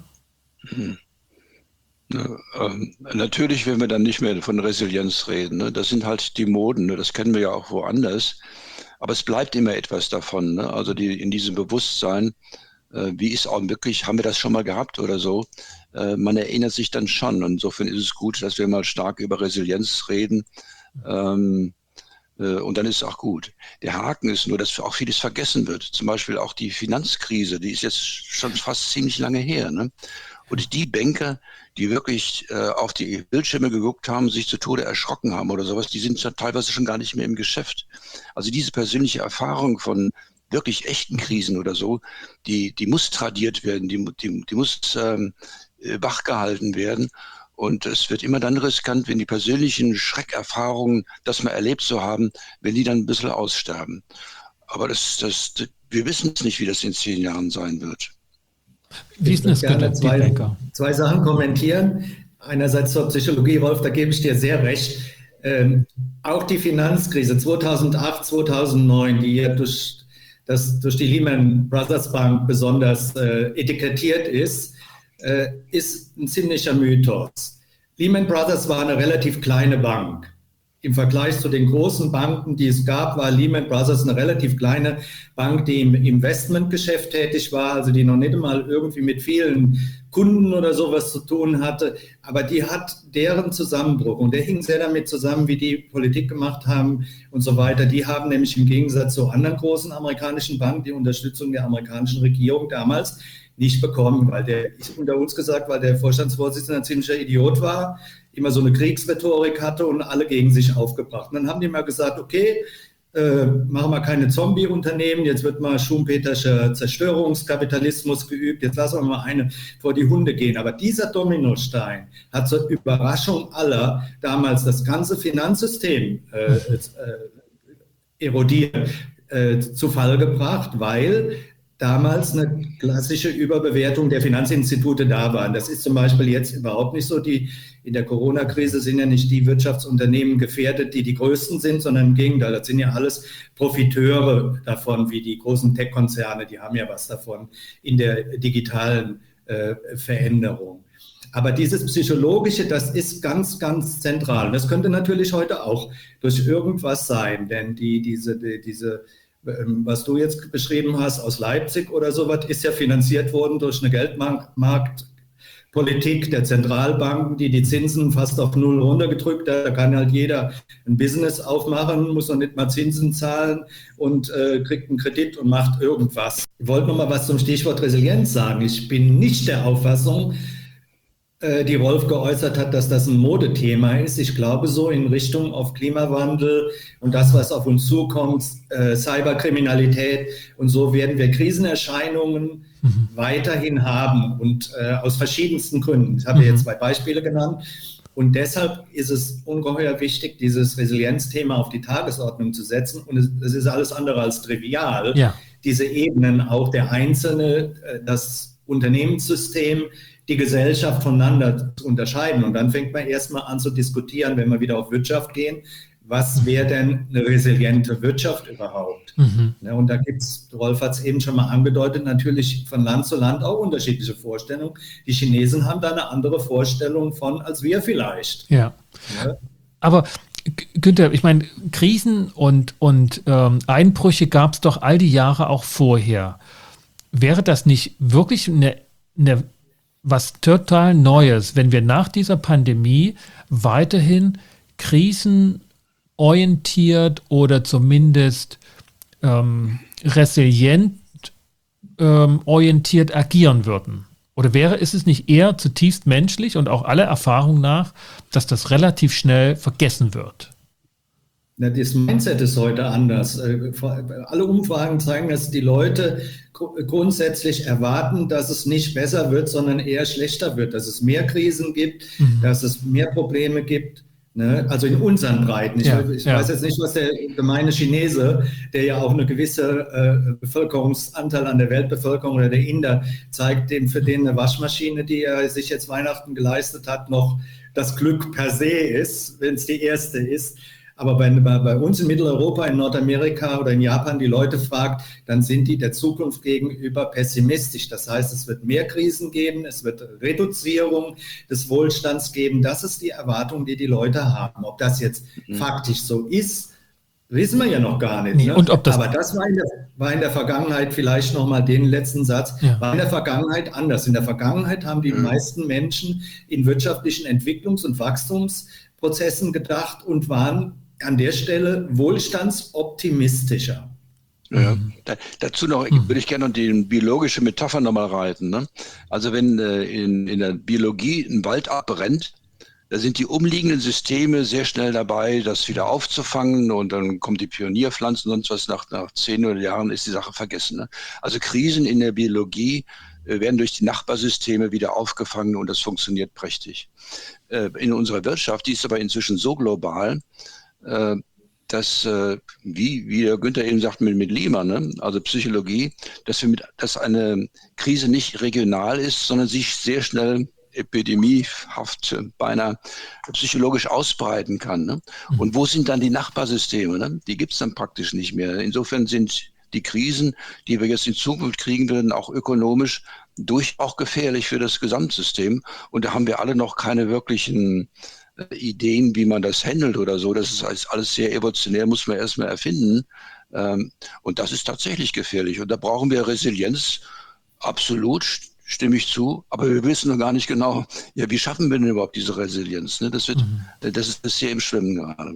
Natürlich werden wir dann nicht mehr von Resilienz reden. Ne? Das sind halt die Moden, ne? Das kennen wir ja auch woanders. Aber es bleibt immer etwas davon. Ne? Also in diesem Bewusstsein, wie ist auch wirklich, haben wir das schon mal gehabt oder so? Man erinnert sich dann schon. Und insofern ist es gut, dass wir mal stark über Resilienz reden. Und dann ist es auch gut. Der Haken ist nur, dass auch vieles vergessen wird. Zum Beispiel auch die Finanzkrise, die ist jetzt schon fast ziemlich lange her. Ne? Und die Banker, die wirklich auf die Bildschirme geguckt haben, sich zu Tode erschrocken haben oder sowas, die sind teilweise schon gar nicht mehr im Geschäft. Also diese persönliche Erfahrung von wirklich echten Krisen oder so, die muss tradiert werden, die muss wachgehalten werden. Und es wird immer dann riskant, wenn die persönlichen Schreckerfahrungen, das mal erlebt zu haben, wenn die dann ein bisschen aussterben. Aber wir wissen es nicht, wie das in 10 Jahren sein wird. Wie ist denn das, Günther, die Banker? Zwei Sachen kommentieren. Einerseits zur Psychologie, Wolf, da gebe ich dir sehr recht. Auch die Finanzkrise 2008, 2009, die ja durch die Lehman Brothers Bank besonders etikettiert ist ein ziemlicher Mythos. Lehman Brothers war eine relativ kleine Bank. Im Vergleich zu den großen Banken, die es gab, war Lehman Brothers eine relativ kleine Bank, die im Investmentgeschäft tätig war, also die noch nicht einmal irgendwie mit vielen Kunden oder sowas zu tun hatte. Aber die hat deren Zusammenbruch, und der hing sehr damit zusammen, wie die Politik gemacht haben und so weiter. Die haben nämlich im Gegensatz zu anderen großen amerikanischen Banken die Unterstützung der amerikanischen Regierung damals nicht bekommen, weil der Vorstandsvorsitzende ein ziemlicher Idiot war, immer so eine Kriegsrhetorik hatte und alle gegen sich aufgebracht. Und dann haben die mal gesagt, okay, machen wir keine Zombie-Unternehmen, jetzt wird mal schumpeterscher Zerstörungskapitalismus geübt, jetzt lassen wir mal eine vor die Hunde gehen. Aber dieser Dominostein hat zur Überraschung aller damals das ganze Finanzsystem erodiert, zu Fall gebracht, weil damals eine klassische Überbewertung der Finanzinstitute da war. Das ist zum Beispiel jetzt überhaupt nicht so. In der Corona-Krise sind ja nicht die Wirtschaftsunternehmen gefährdet, die größten sind, sondern im Gegenteil, das sind ja alles Profiteure davon, wie die großen Tech-Konzerne, die haben ja was davon in der digitalen Veränderung. Aber dieses Psychologische, das ist ganz, ganz zentral. Das könnte natürlich heute auch durch irgendwas sein, denn diese was du jetzt beschrieben hast aus Leipzig oder sowas, ist ja finanziert worden durch eine Geldmarktpolitik der Zentralbanken, die Zinsen fast auf null runtergedrückt hat. Da kann halt jeder ein Business aufmachen, muss noch nicht mal Zinsen zahlen und kriegt einen Kredit und macht irgendwas. Ich wollte noch mal was zum Stichwort Resilienz sagen. Ich bin nicht der Auffassung, die Wolf geäußert hat, dass das ein Modethema ist. Ich glaube so in Richtung auf Klimawandel und das, was auf uns zukommt, Cyberkriminalität und so werden wir Krisenerscheinungen weiterhin haben und aus verschiedensten Gründen. Ich habe jetzt 2 Beispiele genannt und deshalb ist es ungeheuer wichtig, dieses Resilienzthema auf die Tagesordnung zu setzen und es ist alles andere als trivial. Ja. Diese Ebenen, auch der Einzelne, das Unternehmenssystem, die Gesellschaft voneinander zu unterscheiden. Und dann fängt man erstmal an zu diskutieren, wenn wir wieder auf Wirtschaft gehen, was wäre denn eine resiliente Wirtschaft überhaupt? Ja, und da gibt es, Rolf hat es eben schon mal angedeutet, natürlich von Land zu Land auch unterschiedliche Vorstellungen. Die Chinesen haben da eine andere Vorstellung von, als wir vielleicht. Ja. Aber Günther, ich meine, Krisen und Einbrüche gab es doch all die Jahre auch vorher. Wäre das nicht wirklich eine was total Neues, wenn wir nach dieser Pandemie weiterhin krisenorientiert oder zumindest resilient orientiert agieren würden? Oder ist es nicht eher zutiefst menschlich und auch aller Erfahrung nach, dass das relativ schnell vergessen wird? Das Mindset ist heute anders. Alle Umfragen zeigen, dass die Leute grundsätzlich erwarten, dass es nicht besser wird, sondern eher schlechter wird, dass es mehr Krisen gibt, dass es mehr Probleme gibt. Ne? Also in unseren Breiten. Ich weiß jetzt nicht, was der gemeine Chinese, der ja auch eine gewisse Bevölkerungsanteil an der Weltbevölkerung oder der Inder zeigt, für den eine Waschmaschine, die er sich jetzt Weihnachten geleistet hat, noch das Glück per se ist, wenn es die erste ist. Aber wenn man bei uns in Mitteleuropa, in Nordamerika oder in Japan die Leute fragt, dann sind die der Zukunft gegenüber pessimistisch. Das heißt, es wird mehr Krisen geben, es wird Reduzierung des Wohlstands geben. Das ist die Erwartung, die die Leute haben. Ob das jetzt faktisch so ist, wissen wir ja noch gar nicht. Nee, ne? Und ob das Aber das war war in der Vergangenheit, vielleicht nochmal den letzten Satz, Ja. war in der Vergangenheit anders. In der Vergangenheit haben die meisten Menschen in wirtschaftlichen Entwicklungs- und Wachstumsprozessen gedacht und waren an der Stelle wohlstandsoptimistischer. Ja, dazu noch würde ich gerne noch die biologische Metapher nochmal reiten. Ne? Also wenn in der Biologie ein Wald abbrennt, da sind die umliegenden Systeme sehr schnell dabei, das wieder aufzufangen, und dann kommen die Pionierpflanzen und sonst was. Nach 10 oder Jahren ist die Sache vergessen. Ne? Also Krisen in der Biologie werden durch die Nachbarsysteme wieder aufgefangen, und das funktioniert prächtig. In unserer Wirtschaft, die ist aber inzwischen so global, dass, wie der Günther eben sagt, mit Lima, ne? Also Psychologie, dass eine Krise nicht regional ist, sondern sich sehr schnell epidemiehaft beinahe psychologisch ausbreiten kann. Ne? Und wo sind dann die Nachbarsysteme? Ne? Die gibt es dann praktisch nicht mehr. Insofern sind die Krisen, die wir jetzt in Zukunft kriegen werden, auch ökonomisch auch gefährlich für das Gesamtsystem. Und da haben wir alle noch keine wirklichen Ideen, wie man das handelt oder so. Das ist alles sehr evolutionär, muss man erstmal erfinden. Und das ist tatsächlich gefährlich. Und da brauchen wir Resilienz, absolut, stimme ich zu. Aber wir wissen noch gar nicht genau, ja, wie schaffen wir denn überhaupt diese Resilienz? Ne? Das ist sehr im Schwimmen gerade.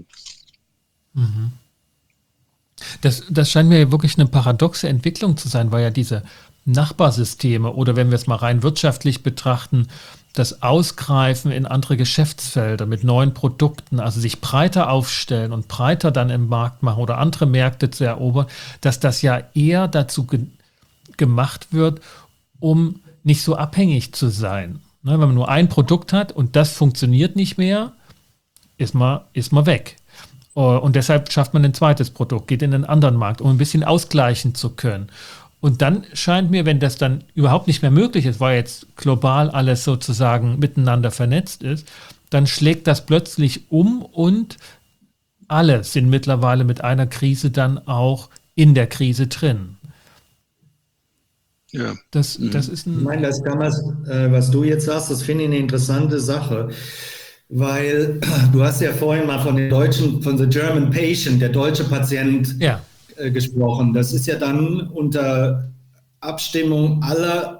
Das scheint mir wirklich eine paradoxe Entwicklung zu sein, weil ja diese Nachbarsysteme oder, wenn wir es mal rein wirtschaftlich betrachten, das Ausgreifen in andere Geschäftsfelder mit neuen Produkten, also sich breiter aufstellen und breiter dann im Markt machen oder andere Märkte zu erobern, dass das ja eher dazu gemacht wird, um nicht so abhängig zu sein. Ne, wenn man nur ein Produkt hat und das funktioniert nicht mehr, ist man weg. Und deshalb schafft man ein zweites Produkt, geht in einen anderen Markt, um ein bisschen ausgleichen zu können. Und dann scheint mir, wenn das dann überhaupt nicht mehr möglich ist, weil jetzt global alles sozusagen miteinander vernetzt ist, dann schlägt das plötzlich um und alle sind mittlerweile mit einer Krise dann auch in der Krise drin. Ja. Das ist ich meine, das kann man, was du jetzt sagst, das finde ich eine interessante Sache, weil du hast ja vorhin mal von the German Patient, der deutsche Patient, gesprochen. Das ist ja dann unter Abstimmung alle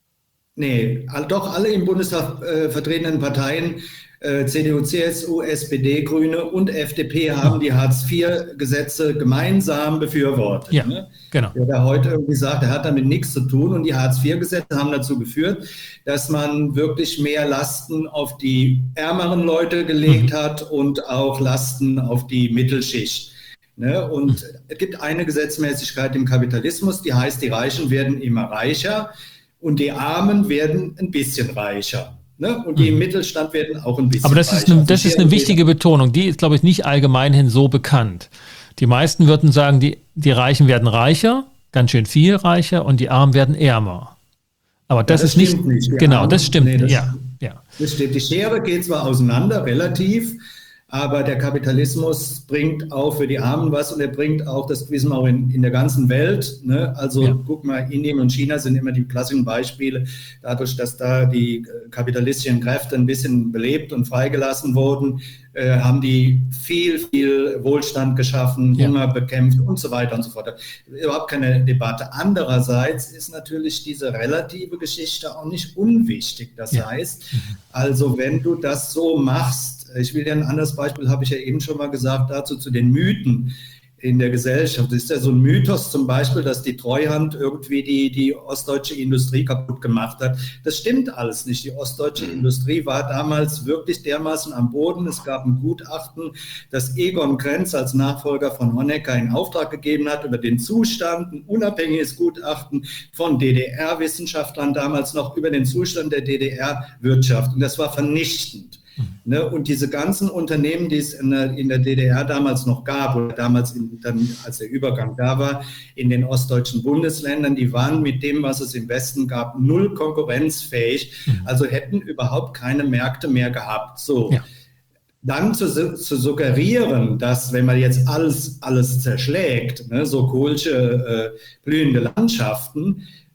im Bundestag vertretenen Parteien, CDU, CSU, SPD, Grüne und FDP haben die Hartz-IV-Gesetze gemeinsam befürwortet. Ja, ne? Genau. Der da heute irgendwie sagt, er hat damit nichts zu tun, und die Hartz-IV-Gesetze haben dazu geführt, dass man wirklich mehr Lasten auf die ärmeren Leute gelegt hat und auch Lasten auf die Mittelschicht. Ne? Und es gibt eine Gesetzmäßigkeit im Kapitalismus, die heißt, die Reichen werden immer reicher und die Armen werden ein bisschen reicher. Ne? Und die im Mittelstand werden auch ein bisschen reicher. Aber das ist eine wichtige Betonung. Die ist, glaube ich, nicht allgemeinhin so bekannt. Die meisten würden sagen, die Reichen werden reicher, ganz schön viel reicher, und die Armen werden ärmer. Aber das ist nicht. Genau, Armen, das stimmt nicht. Das stimmt. Die Schere geht zwar auseinander, relativ, aber der Kapitalismus bringt auch für die Armen was, und er bringt auch, das wissen wir auch in der ganzen Welt, ne? Also guck mal, Indien und China sind immer die klassischen Beispiele, dadurch, dass da die kapitalistischen Kräfte ein bisschen belebt und freigelassen wurden, haben die viel Wohlstand geschaffen, Hunger bekämpft und so weiter und so fort. Überhaupt keine Debatte. Andererseits ist natürlich diese relative Geschichte auch nicht unwichtig. Das heißt, also wenn du das so machst, ich will dir ein anderes Beispiel, habe ich ja eben schon mal gesagt, dazu zu den Mythen in der Gesellschaft. Es ist ja so ein Mythos zum Beispiel, dass die Treuhand irgendwie die ostdeutsche Industrie kaputt gemacht hat. Das stimmt alles nicht. Die ostdeutsche Industrie war damals wirklich dermaßen am Boden. Es gab ein Gutachten, das Egon Krenz als Nachfolger von Honecker in Auftrag gegeben hat über den Zustand, ein unabhängiges Gutachten von DDR-Wissenschaftlern damals noch über den Zustand der DDR-Wirtschaft. Und das war vernichtend. Ne, und diese ganzen Unternehmen, die es in der DDR damals noch gab, oder damals, als der Übergang da war, in den ostdeutschen Bundesländern, die waren mit dem, was es im Westen gab, null konkurrenzfähig, also hätten überhaupt keine Märkte mehr gehabt. So. Ja. Dann zu suggerieren, dass, wenn man jetzt alles zerschlägt, ne, so Kohlsche blühende Landschaften,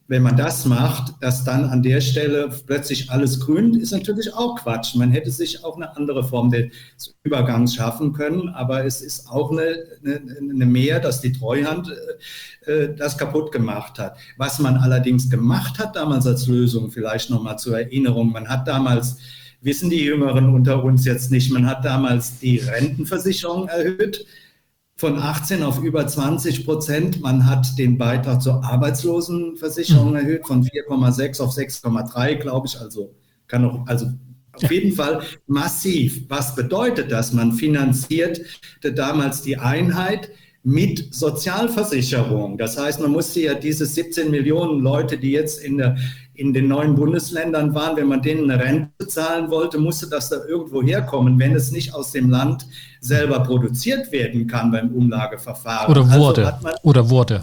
wenn man das macht, dass dann an der Stelle plötzlich alles grün ist, natürlich auch Quatsch. Man hätte sich auch eine andere Form des Übergangs schaffen können, aber es ist auch eine Mehr, dass die Treuhand das kaputt gemacht hat. Was man allerdings gemacht hat damals als Lösung, vielleicht nochmal zur Erinnerung, man hat damals, wissen die Jüngeren unter uns jetzt nicht, man hat damals die Rentenversicherung erhöht, von 18 auf über 20%. Man hat den Beitrag zur Arbeitslosenversicherung erhöht von 4,6 auf 6,3, glaube ich. Also auf jeden Fall massiv. Was bedeutet das? Man finanzierte damals die Einheit mit Sozialversicherung. Das heißt, man musste ja diese 17 Millionen Leute, die jetzt in den neuen Bundesländern waren, wenn man denen eine Rente zahlen wollte, musste das da irgendwo herkommen, wenn es nicht aus dem Land selber produziert werden kann beim Umlageverfahren. Oder wurde.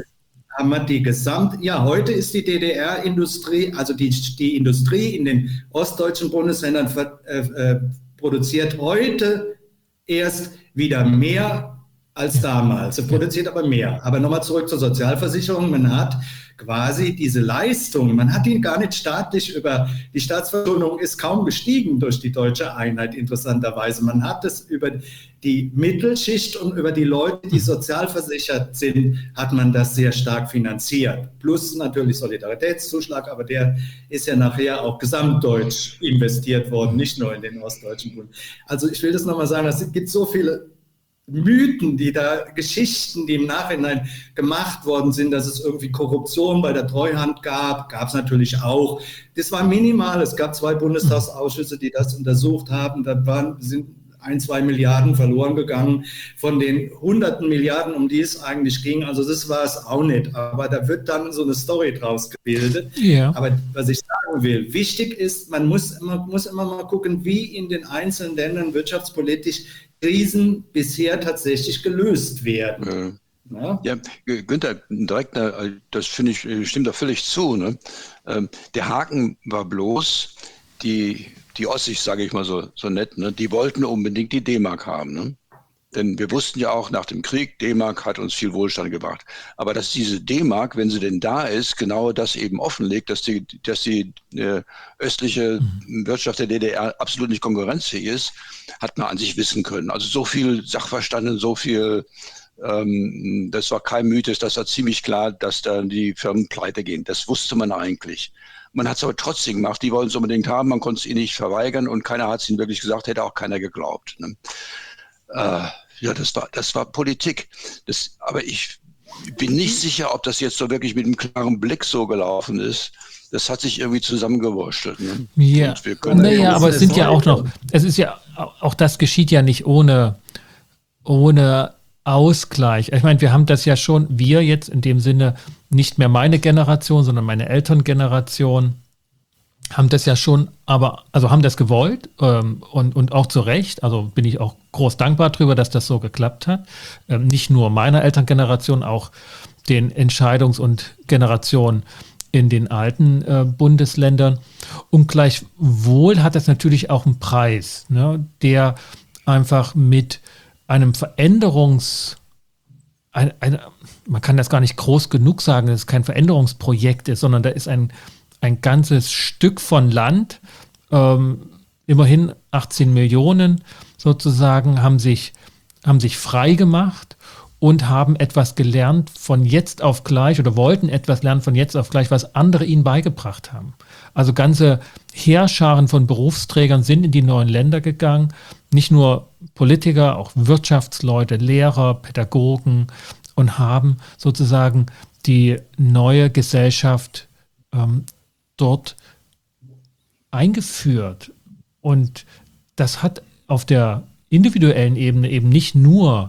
Heute ist die DDR-Industrie, also die Industrie in den ostdeutschen Bundesländern produziert heute erst wieder mehr als damals. Sie produziert aber mehr. Aber nochmal zurück zur Sozialversicherung. Man hat quasi diese Leistung, man hat ihn gar nicht staatlich die Staatsverschuldung ist kaum gestiegen durch die deutsche Einheit, interessanterweise. Man hat es über die Mittelschicht und über die Leute, die sozialversichert sind, hat man das sehr stark finanziert. Plus natürlich Solidaritätszuschlag, aber der ist ja nachher auch gesamtdeutsch investiert worden, nicht nur in den ostdeutschen Bund. Also ich will das nochmal sagen, es gibt so viele Mythen, Geschichten, die im Nachhinein gemacht worden sind, dass es irgendwie Korruption bei der Treuhand gab es natürlich auch. Das war minimal. Es gab 2 Bundestagsausschüsse, die das untersucht haben. Da sind 1-2 Milliarden verloren gegangen von den hunderten Milliarden, um die es eigentlich ging. Also das war es auch nicht. Aber da wird dann so eine Story draus gebildet. Ja. Aber was ich sagen will, wichtig ist, man muss immer mal gucken, wie in den einzelnen Ländern wirtschaftspolitisch Krisen bisher tatsächlich gelöst werden. Ja, Günther, direkt, das finde ich, stimmt da völlig zu. Ne? Der Haken war bloß, die Ossis, sage ich mal so nett, ne? Die wollten unbedingt die D-Mark haben. Ne? Denn wir wussten ja auch nach dem Krieg, D-Mark hat uns viel Wohlstand gebracht. Aber dass diese D-Mark, wenn sie denn da ist, genau das eben offenlegt, dass die östliche Wirtschaft der DDR absolut nicht konkurrenzfähig ist, hat man an sich wissen können. Also so viel Sachverstand, so viel, das war kein Mythos, das war ziemlich klar, dass da die Firmen pleite gehen. Das wusste man eigentlich. Man hat es aber trotzdem gemacht, die wollten es unbedingt haben, man konnte es ihnen nicht verweigern und keiner hat es ihnen wirklich gesagt, hätte auch keiner geglaubt. Ne? Das war Politik. Aber ich bin nicht sicher, ob das jetzt so wirklich mit einem klaren Blick so gelaufen ist. Das hat sich irgendwie zusammengewurschtelt. Ne? Ja, aber es sind ja auch noch, es ist ja, auch das geschieht ja nicht ohne Ausgleich. Ich meine, wir haben das ja schon, wir jetzt in dem Sinne, nicht mehr meine Generation, sondern meine Elterngeneration, haben das ja schon, haben das gewollt und auch zu Recht. Also bin ich auch groß dankbar darüber, dass das so geklappt hat. Nicht nur meiner Elterngeneration, auch den Entscheidungs- und Generationen in den alten Bundesländern. Und gleichwohl hat das natürlich auch einen Preis, ne, der einfach mit einem man kann das gar nicht groß genug sagen, dass es kein Veränderungsprojekt ist, sondern da ist ein ganzes Stück von Land, immerhin 18 Millionen sozusagen, haben sich frei gemacht und haben etwas gelernt von jetzt auf gleich oder wollten etwas lernen von jetzt auf gleich, was andere ihnen beigebracht haben. Also ganze Heerscharen von Berufsträgern sind in die neuen Länder gegangen, nicht nur Politiker, auch Wirtschaftsleute, Lehrer, Pädagogen und haben sozusagen die neue Gesellschaft dort eingeführt. Und das hat auf der individuellen Ebene eben nicht nur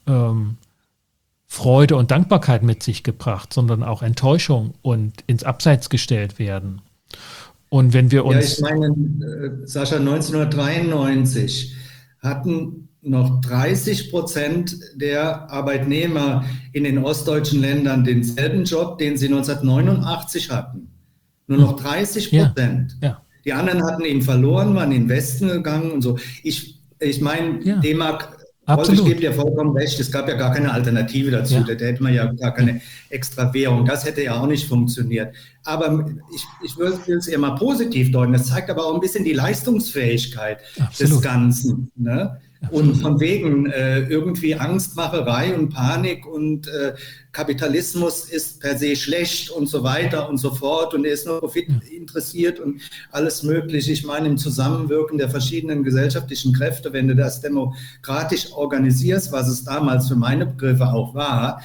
Freude und Dankbarkeit mit sich gebracht, sondern auch Enttäuschung und ins Abseits gestellt werden. Und wenn wir uns... Ja, ich meine, Sascha, 1993 hatten noch 30% der Arbeitnehmer in den ostdeutschen Ländern denselben Job, den sie 1989 hatten. Nur noch 30%. Ja. Die anderen hatten ihn verloren, waren in den Westen gegangen und so. Ich meine, D-Mark Absolut. Ich gebe dir vollkommen recht, es gab ja gar keine Alternative dazu, da hätte man ja gar keine extra Währung, das hätte ja auch nicht funktioniert. Aber ich will es eher mal positiv deuten, das zeigt aber auch ein bisschen die Leistungsfähigkeit des Ganzen. Ne? Und von wegen irgendwie Angstmacherei und Panik und Kapitalismus ist per se schlecht und so weiter und so fort und er ist nur Profit interessiert und alles Mögliche. Ich meine, im Zusammenwirken der verschiedenen gesellschaftlichen Kräfte, wenn du das demokratisch organisierst, was es damals für meine Begriffe auch war,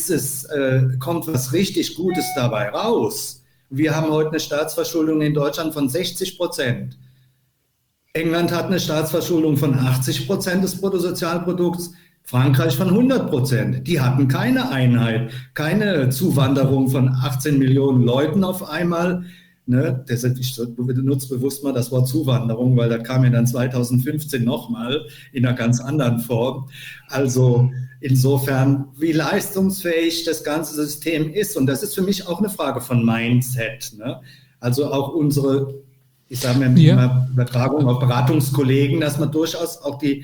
kommt was richtig Gutes dabei raus. Wir haben heute eine Staatsverschuldung in Deutschland von 60%. England hat eine Staatsverschuldung von 80% des Bruttosozialprodukts, Frankreich von 100%. Die hatten keine Einheit, keine Zuwanderung von 18 Millionen Leuten auf einmal. Ne? Deshalb, ich benutze bewusst mal das Wort Zuwanderung, weil das kam ja dann 2015 nochmal in einer ganz anderen Form. Also insofern, wie leistungsfähig das ganze System ist. Und das ist für mich auch eine Frage von Mindset. Ne? Also auch ich sage mir immer Übertragung auf Beratungskollegen, dass man durchaus auch die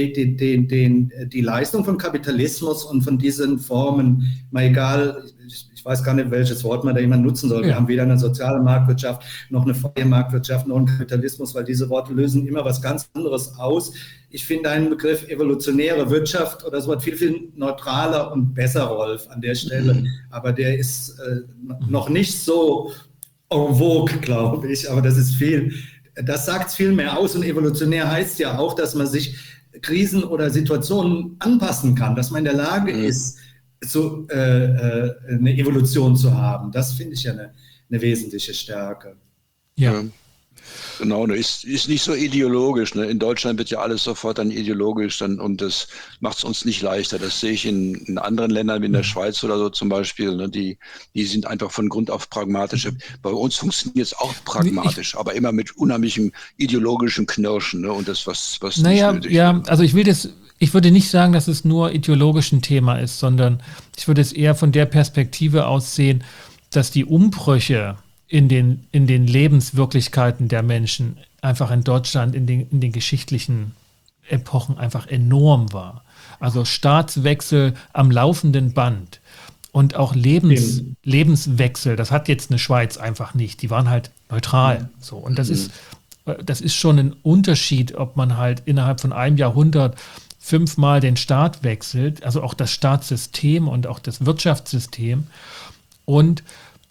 Leistung von Kapitalismus und von diesen Formen, mal egal, ich weiß gar nicht, welches Wort man da jemand nutzen soll. Wir haben weder eine soziale Marktwirtschaft, noch eine freie Marktwirtschaft, noch einen Kapitalismus, weil diese Worte lösen immer was ganz anderes aus. Ich finde einen Begriff evolutionäre Wirtschaft oder so was viel, viel neutraler und besser, Rolf, an der Stelle. Aber der ist noch nicht so en vogue, glaube ich, aber das sagt es viel mehr aus und evolutionär heißt ja auch, dass man sich Krisen oder Situationen anpassen kann, dass man in der Lage ist, so eine Evolution zu haben. Das finde ich ja eine wesentliche Stärke. Ja. Genau, ist nicht so ideologisch. Ne? In Deutschland wird ja alles sofort dann ideologisch und das macht es uns nicht leichter. Das sehe ich in anderen Ländern wie in der Schweiz oder so zum Beispiel. Ne? Die sind einfach von Grund auf pragmatisch. Bei uns funktioniert es auch pragmatisch, aber immer mit unheimlichem ideologischem Knirschen. Ne? Und das, was nicht nötig ist. Also ich würde nicht sagen, dass es nur ideologisch ein Thema ist, sondern ich würde es eher von der Perspektive aus sehen, dass die Umbrüche in den Lebenswirklichkeiten der Menschen einfach in Deutschland in den geschichtlichen Epochen einfach enorm war. Also Staatswechsel am laufenden Band und auch Lebenswechsel, das hat jetzt eine Schweiz einfach nicht. Die waren halt neutral. So. Und das ist schon ein Unterschied, ob man halt innerhalb von einem Jahrhundert 5-mal den Staat wechselt, also auch das Staatssystem und auch das Wirtschaftssystem und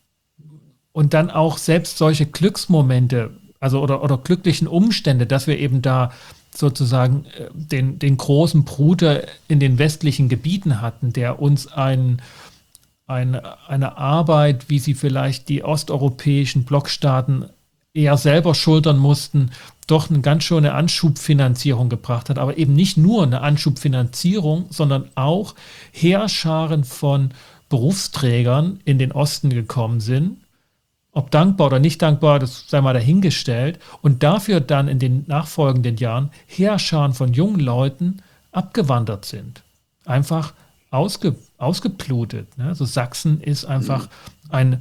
dann auch selbst solche Glücksmomente, also oder glücklichen Umstände, dass wir eben da sozusagen den großen Bruder in den westlichen Gebieten hatten, der uns eine Arbeit, wie sie vielleicht die osteuropäischen Blockstaaten eher selber schultern mussten, doch eine ganz schöne Anschubfinanzierung gebracht hat. Aber eben nicht nur eine Anschubfinanzierung, sondern auch Heerscharen von Berufsträgern in den Osten gekommen sind. Ob dankbar oder nicht dankbar, das sei mal dahingestellt. Und dafür dann in den nachfolgenden Jahren Heerscharen von jungen Leuten abgewandert sind. Einfach ausgeblutet. Ne? Also Sachsen ist einfach ein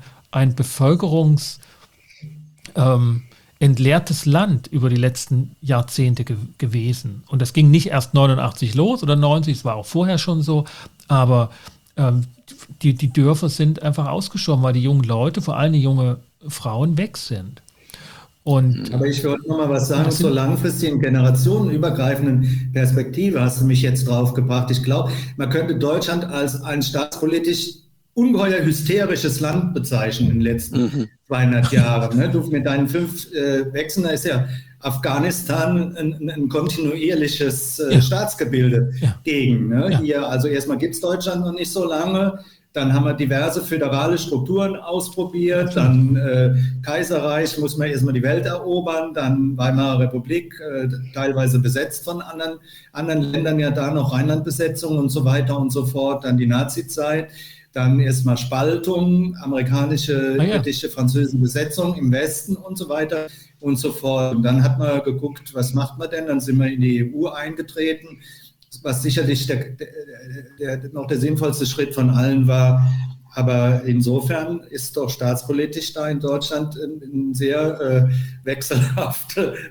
entleertes Land über die letzten Jahrzehnte gewesen. Und das ging nicht erst 89 los oder 90, es war auch vorher schon so, aber die Dörfer sind einfach ausgestorben, weil die jungen Leute, vor allem die junge Frauen, weg sind. Aber ich wollte noch mal was sagen zur langfristigen, generationenübergreifenden Perspektive, hast du mich jetzt drauf gebracht. Ich glaube, man könnte Deutschland als ein staatspolitisch ungeheuer hysterisches Land bezeichnen in den letzten 200 Jahren. Ne? Du mit deinen 5 Wechseln, da ist ja Afghanistan ein kontinuierliches Staatsgebilde gegen. Ne? Ja. Hier, also erstmal gibt es Deutschland noch nicht so lange, dann haben wir diverse föderale Strukturen ausprobiert, dann Kaiserreich, muss man erstmal die Welt erobern, dann Weimarer Republik, teilweise besetzt von anderen Ländern, ja da noch Rheinlandbesetzung und so weiter und so fort, dann die Nazizeit. Dann erstmal Spaltung, amerikanische, britische, französische Besetzung im Westen und so weiter und so fort. Und dann hat man geguckt, was macht man denn? Dann sind wir in die EU eingetreten, was sicherlich noch der sinnvollste Schritt von allen war. Aber insofern ist doch staatspolitisch da in Deutschland ein sehr wechselhafte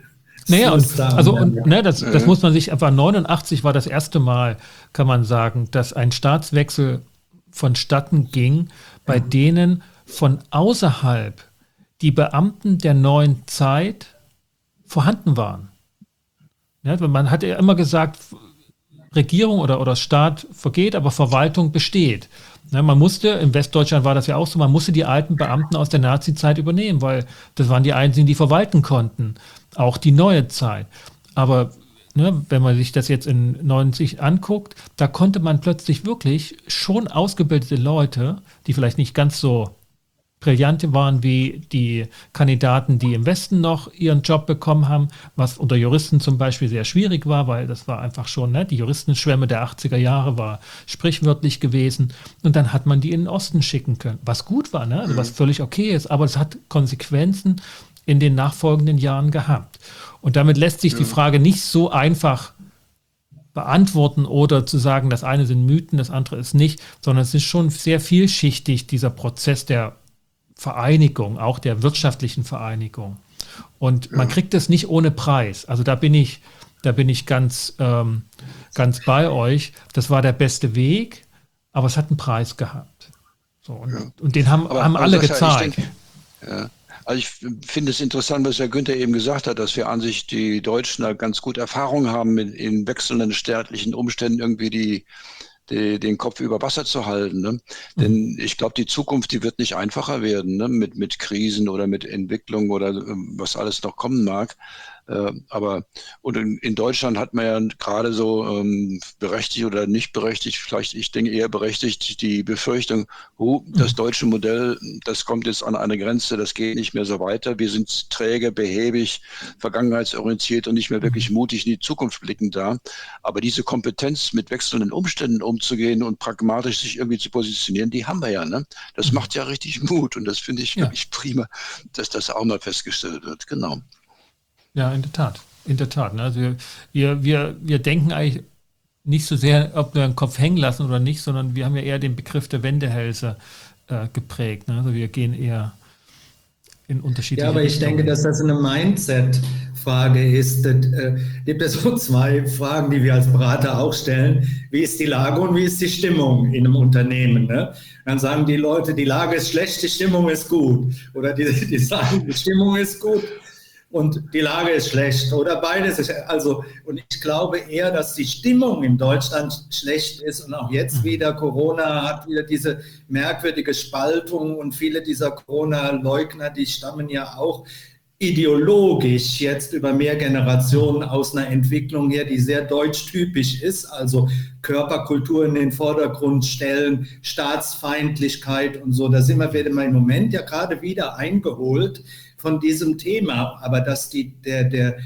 Naja, das Ja. muss man sich, etwa 89 war das erste Mal, kann man sagen, dass ein Staatswechsel vonstatten ging, bei denen von außerhalb die Beamten der neuen Zeit vorhanden waren. Ja, man hat ja immer gesagt, Regierung oder Staat vergeht, aber Verwaltung besteht. Ja, man musste, in Westdeutschland war das ja auch so, man musste die alten Beamten aus der Nazi-Zeit übernehmen, weil das waren die einzigen, die verwalten konnten. Auch die neue Zeit. Aber wenn man sich das jetzt in 90 anguckt, da konnte man plötzlich wirklich schon ausgebildete Leute, die vielleicht nicht ganz so brillant waren wie die Kandidaten, die im Westen noch ihren Job bekommen haben, was unter Juristen zum Beispiel sehr schwierig war, weil das war einfach schon, die Juristenschwemme der 80er Jahre war sprichwörtlich gewesen, und dann hat man die in den Osten schicken können, was gut war, also was völlig okay ist, aber es hat Konsequenzen in den nachfolgenden Jahren gehabt. Und damit lässt sich die Frage nicht so einfach beantworten oder zu sagen, das eine sind Mythen, das andere ist nicht, sondern es ist schon sehr vielschichtig, dieser Prozess der Vereinigung, auch der wirtschaftlichen Vereinigung. Und man kriegt das nicht ohne Preis. Also da bin ich ganz bei euch. Das war der beste Weg, aber es hat einen Preis gehabt. So, und den haben alle gezahlt. Also ich finde es interessant, was Herr Günther eben gesagt hat, dass wir an sich die Deutschen da ganz gut Erfahrung haben, in wechselnden staatlichen Umständen irgendwie den Kopf über Wasser zu halten. Ne? Denn ich glaube, die Zukunft, die wird nicht einfacher werden, ne? mit Krisen oder mit Entwicklung oder was alles noch kommen mag. Und in Deutschland hat man ja gerade so berechtigt oder nicht berechtigt, vielleicht ich denke eher berechtigt, die Befürchtung, das deutsche Modell, das kommt jetzt an eine Grenze, das geht nicht mehr so weiter. Wir sind träge, behäbig, vergangenheitsorientiert und nicht mehr wirklich mutig in die Zukunft blicken da. Aber diese Kompetenz, mit wechselnden Umständen umzugehen und pragmatisch sich irgendwie zu positionieren, die haben wir ja. Ne? Das macht ja richtig Mut und das finde ich wirklich prima, dass das auch mal festgestellt wird. Genau. Ja, in der Tat. Ne? Also wir denken eigentlich nicht so sehr, ob wir den Kopf hängen lassen oder nicht, sondern wir haben ja eher den Begriff der Wendehälse geprägt. Ne? Also wir gehen eher in unterschiedliche Richtungen. Ja, aber ich denke, dass das eine Mindset-Frage ist. Es gibt ja so zwei Fragen, die wir als Berater auch stellen. Wie ist die Lage und wie ist die Stimmung in einem Unternehmen? Ne? Dann sagen die Leute, die Lage ist schlecht, die Stimmung ist gut. Oder die sagen, die Stimmung ist gut und die Lage ist schlecht oder beides. Und ich glaube eher, dass die Stimmung in Deutschland schlecht ist und auch jetzt wieder Corona hat wieder diese merkwürdige Spaltung und viele dieser Corona-Leugner, die stammen ja auch ideologisch jetzt über mehr Generationen aus einer Entwicklung her, die sehr deutschtypisch ist, also Körperkultur in den Vordergrund stellen, Staatsfeindlichkeit und so. Da sind wir im Moment ja gerade wieder eingeholt von diesem Thema, aber dass der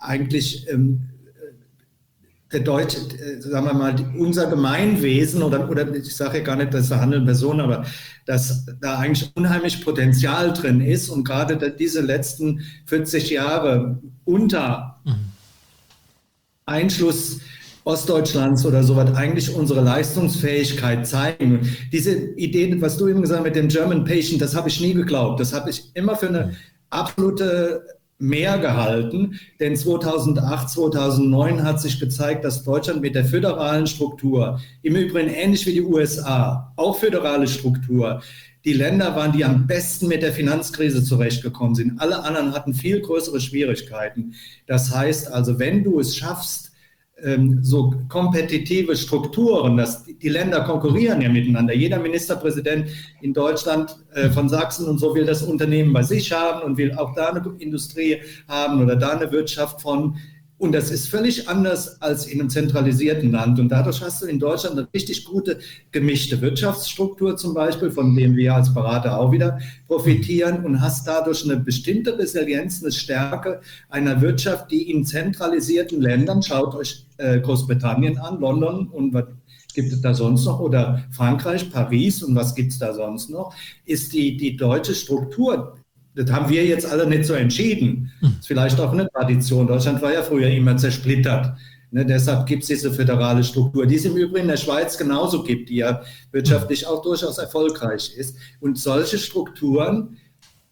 Deutsche, sagen wir mal, unser Gemeinwesen oder ich sage ja gar nicht, das verhandeln Personen, aber dass da eigentlich unheimlich Potenzial drin ist und gerade diese letzten 40 Jahre unter Einschluss Ostdeutschlands oder so was eigentlich unsere Leistungsfähigkeit zeigen. Diese Idee, was du eben gesagt hast mit dem German Patient, das habe ich nie geglaubt. Das habe ich immer für eine absolute mehr gehalten, denn 2008, 2009 hat sich gezeigt, dass Deutschland mit der föderalen Struktur, im Übrigen ähnlich wie die USA, auch föderale Struktur, die Länder waren, die am besten mit der Finanzkrise zurechtgekommen sind. Alle anderen hatten viel größere Schwierigkeiten. Das heißt also, wenn du es schaffst, so kompetitive Strukturen, dass die Länder konkurrieren ja miteinander. Jeder Ministerpräsident in Deutschland von Sachsen und so will das Unternehmen bei sich haben und will auch da eine Industrie haben oder da eine Wirtschaft von. Und das ist völlig anders als in einem zentralisierten Land. Und dadurch hast du in Deutschland eine richtig gute gemischte Wirtschaftsstruktur zum Beispiel, von dem wir als Berater auch wieder profitieren und hast dadurch eine bestimmte Resilienz, eine Stärke einer Wirtschaft, die in zentralisierten Ländern, schaut euch Großbritannien an, London und was gibt es da sonst noch, oder Frankreich, Paris und was gibt es da sonst noch, ist die deutsche Struktur. Das haben wir jetzt alle nicht so entschieden. Das ist vielleicht auch eine Tradition. Deutschland war ja früher immer zersplittert. Ne, deshalb gibt es diese föderale Struktur, die es im Übrigen in der Schweiz genauso gibt, die ja wirtschaftlich auch durchaus erfolgreich ist. Und solche Strukturen,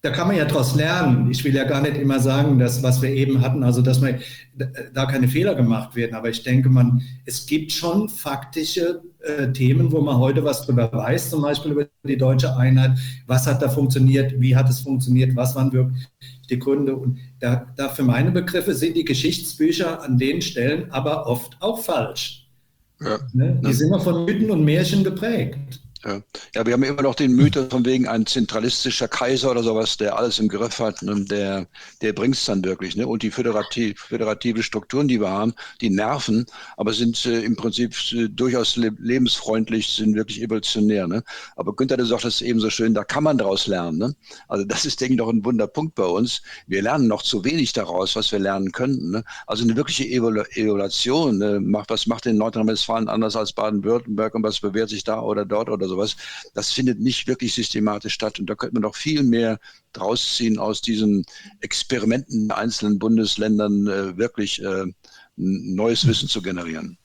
da kann man ja daraus lernen. Ich will ja gar nicht immer sagen, dass was wir eben hatten, also dass da keine Fehler gemacht werden. Aber ich denke, es gibt schon faktische Themen, wo man heute was drüber weiß, zum Beispiel über die deutsche Einheit. Was hat da funktioniert? Wie hat es funktioniert? Was waren wirklich die Gründe? Und da für meine Begriffe sind die Geschichtsbücher an den Stellen aber oft auch falsch. Ja, ne? Die sind noch von Mythen und Märchen geprägt. Ja, wir haben immer noch den Mythos von wegen ein zentralistischer Kaiser oder sowas, der alles im Griff hat, ne? Der bringt es dann wirklich. Ne? Und die föderative Strukturen, die wir haben, die nerven, aber sind im Prinzip durchaus lebensfreundlich, sind wirklich evolutionär. Ne? Aber Günther, du sagst das eben so schön, da kann man daraus lernen. Ne? Also das ist, denke ich, noch ein Wunderpunkt bei uns. Wir lernen noch zu wenig daraus, was wir lernen könnten. Ne? Also eine wirkliche Evaluation, ne? Was macht in Nordrhein-Westfalen anders als Baden-Württemberg und was bewährt sich da oder dort oder sowas, das findet nicht wirklich systematisch statt. Und da könnte man doch viel mehr draus ziehen aus diesen Experimenten in einzelnen Bundesländern, wirklich neues Wissen zu generieren.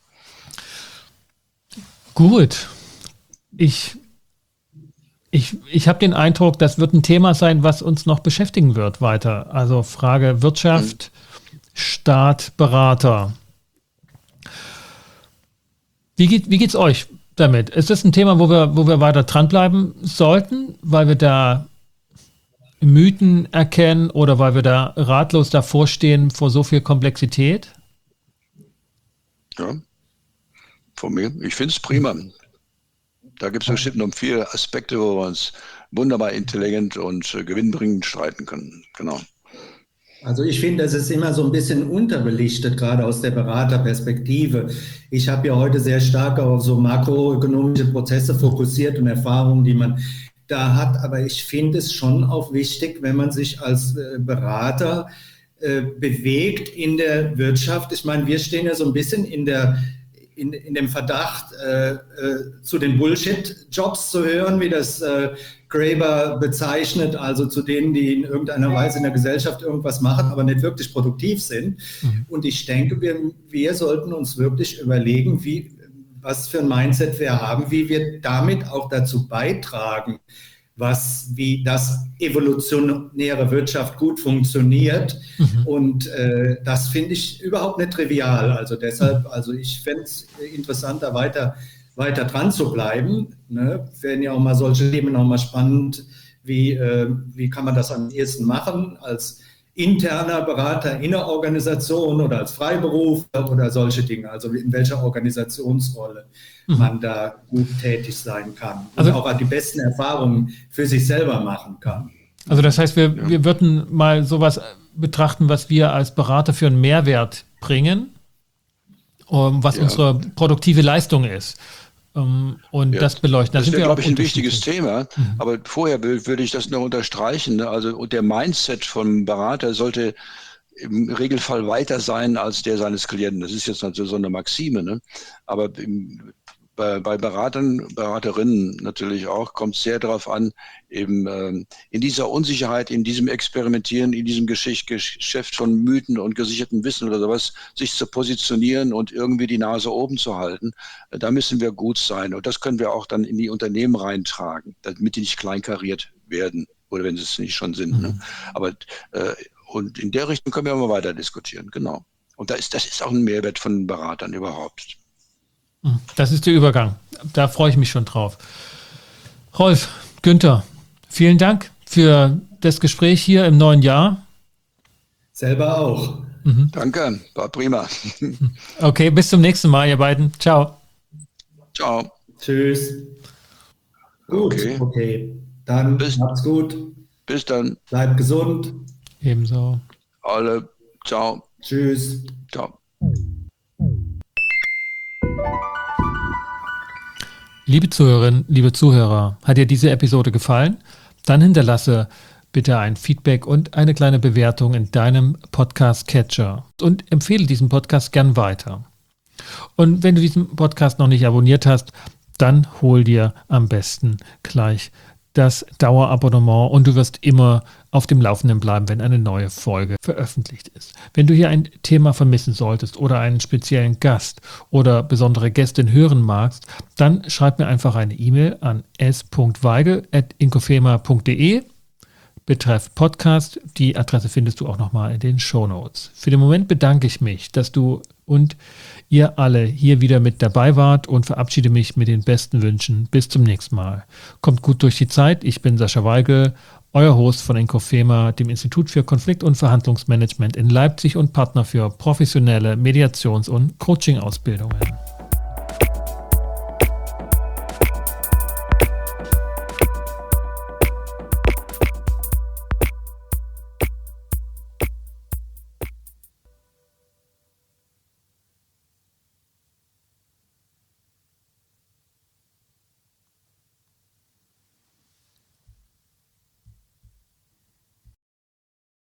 Gut. Ich habe den Eindruck, das wird ein Thema sein, was uns noch beschäftigen wird weiter. Also Frage Wirtschaft, Staat, Berater. Wie geht's euch damit? Ist das ein Thema, wo wir weiter dranbleiben sollten, weil wir da Mythen erkennen oder weil wir da ratlos davor stehen vor so viel Komplexität? Ja, von mir. Ich finde es prima. Da gibt es bestimmt noch viele Aspekte, wo wir uns wunderbar intelligent und gewinnbringend streiten können. Genau. Also ich finde, das ist immer so ein bisschen unterbelichtet, gerade aus der Beraterperspektive. Ich habe ja heute sehr stark auf so makroökonomische Prozesse fokussiert und Erfahrungen, die man da hat. Aber ich finde es schon auch wichtig, wenn man sich als Berater bewegt in der Wirtschaft. Ich meine, wir stehen ja so ein bisschen in dem Verdacht, zu den Bullshit-Jobs zu hören, wie das Graeber bezeichnet, also zu denen, die in irgendeiner Weise in der Gesellschaft irgendwas machen, aber nicht wirklich produktiv sind. Und ich denke, wir sollten uns wirklich überlegen, was für ein Mindset wir haben, wie wir damit auch dazu beitragen, wie das evolutionäre Wirtschaft gut funktioniert. Und das finde ich überhaupt nicht trivial. Also deshalb, ich fände es interessanter, weiter dran zu bleiben. Ne? Werden ja auch mal solche Themen auch mal spannend, wie kann man das am ehesten machen als interner Berater in einer Organisation oder als Freiberufler oder solche Dinge, also in welcher Organisationsrolle man da gut tätig sein kann und auch die besten Erfahrungen für sich selber machen kann. Also das heißt, wir würden mal sowas betrachten, was wir als Berater für einen Mehrwert bringen, was unsere produktive Leistung ist. Und das beleuchten. Das wäre, glaube ich, ein wichtiges Thema. Aber vorher würde ich das noch unterstreichen. Ne? Also der Mindset vom Berater sollte im Regelfall weiter sein als der seines Klienten. Das ist jetzt natürlich so eine Maxime. Ne? Aber bei Beratern, Beraterinnen natürlich auch, kommt es sehr darauf an, eben in dieser Unsicherheit, in diesem Experimentieren, in diesem Geschäft von Mythen und gesichertem Wissen oder sowas, sich zu positionieren und irgendwie die Nase oben zu halten. Da müssen wir gut sein. Und das können wir auch dann in die Unternehmen reintragen, damit die nicht kleinkariert werden oder wenn sie es nicht schon sind. Ne? Aber und in der Richtung können wir mal weiter diskutieren, genau. Und das ist auch ein Mehrwert von Beratern überhaupt. Das ist der Übergang. Da freue ich mich schon drauf. Rolf, Günther, vielen Dank für das Gespräch hier im neuen Jahr. Selber auch. Danke, war prima. Okay, bis zum nächsten Mal, ihr beiden. Ciao. Ciao. Tschüss. Gut, okay. Dann macht's gut. Bis dann. Bleibt gesund. Ebenso. Alle. Ciao. Tschüss. Ciao. Liebe Zuhörerinnen, liebe Zuhörer, hat dir diese Episode gefallen? Dann hinterlasse bitte ein Feedback und eine kleine Bewertung in deinem Podcast-Catcher und empfehle diesen Podcast gern weiter. Und wenn du diesen Podcast noch nicht abonniert hast, dann hol dir am besten gleich das Dauerabonnement und du wirst immer auf dem Laufenden bleiben, wenn eine neue Folge veröffentlicht ist. Wenn du hier ein Thema vermissen solltest oder einen speziellen Gast oder besondere Gästin hören magst, dann schreib mir einfach eine E-Mail an s.weigel@inkofema.de. betreff Podcast. Die Adresse findest du auch nochmal in den Shownotes. Für den Moment bedanke ich mich, dass du und ihr alle hier wieder mit dabei wart und verabschiede mich mit den besten Wünschen. Bis zum nächsten Mal. Kommt gut durch die Zeit. Ich bin Sascha Weigel, euer Host von Inkofema, dem Institut für Konflikt- und Verhandlungsmanagement in Leipzig und Partner für professionelle Mediations- und Coaching-Ausbildungen.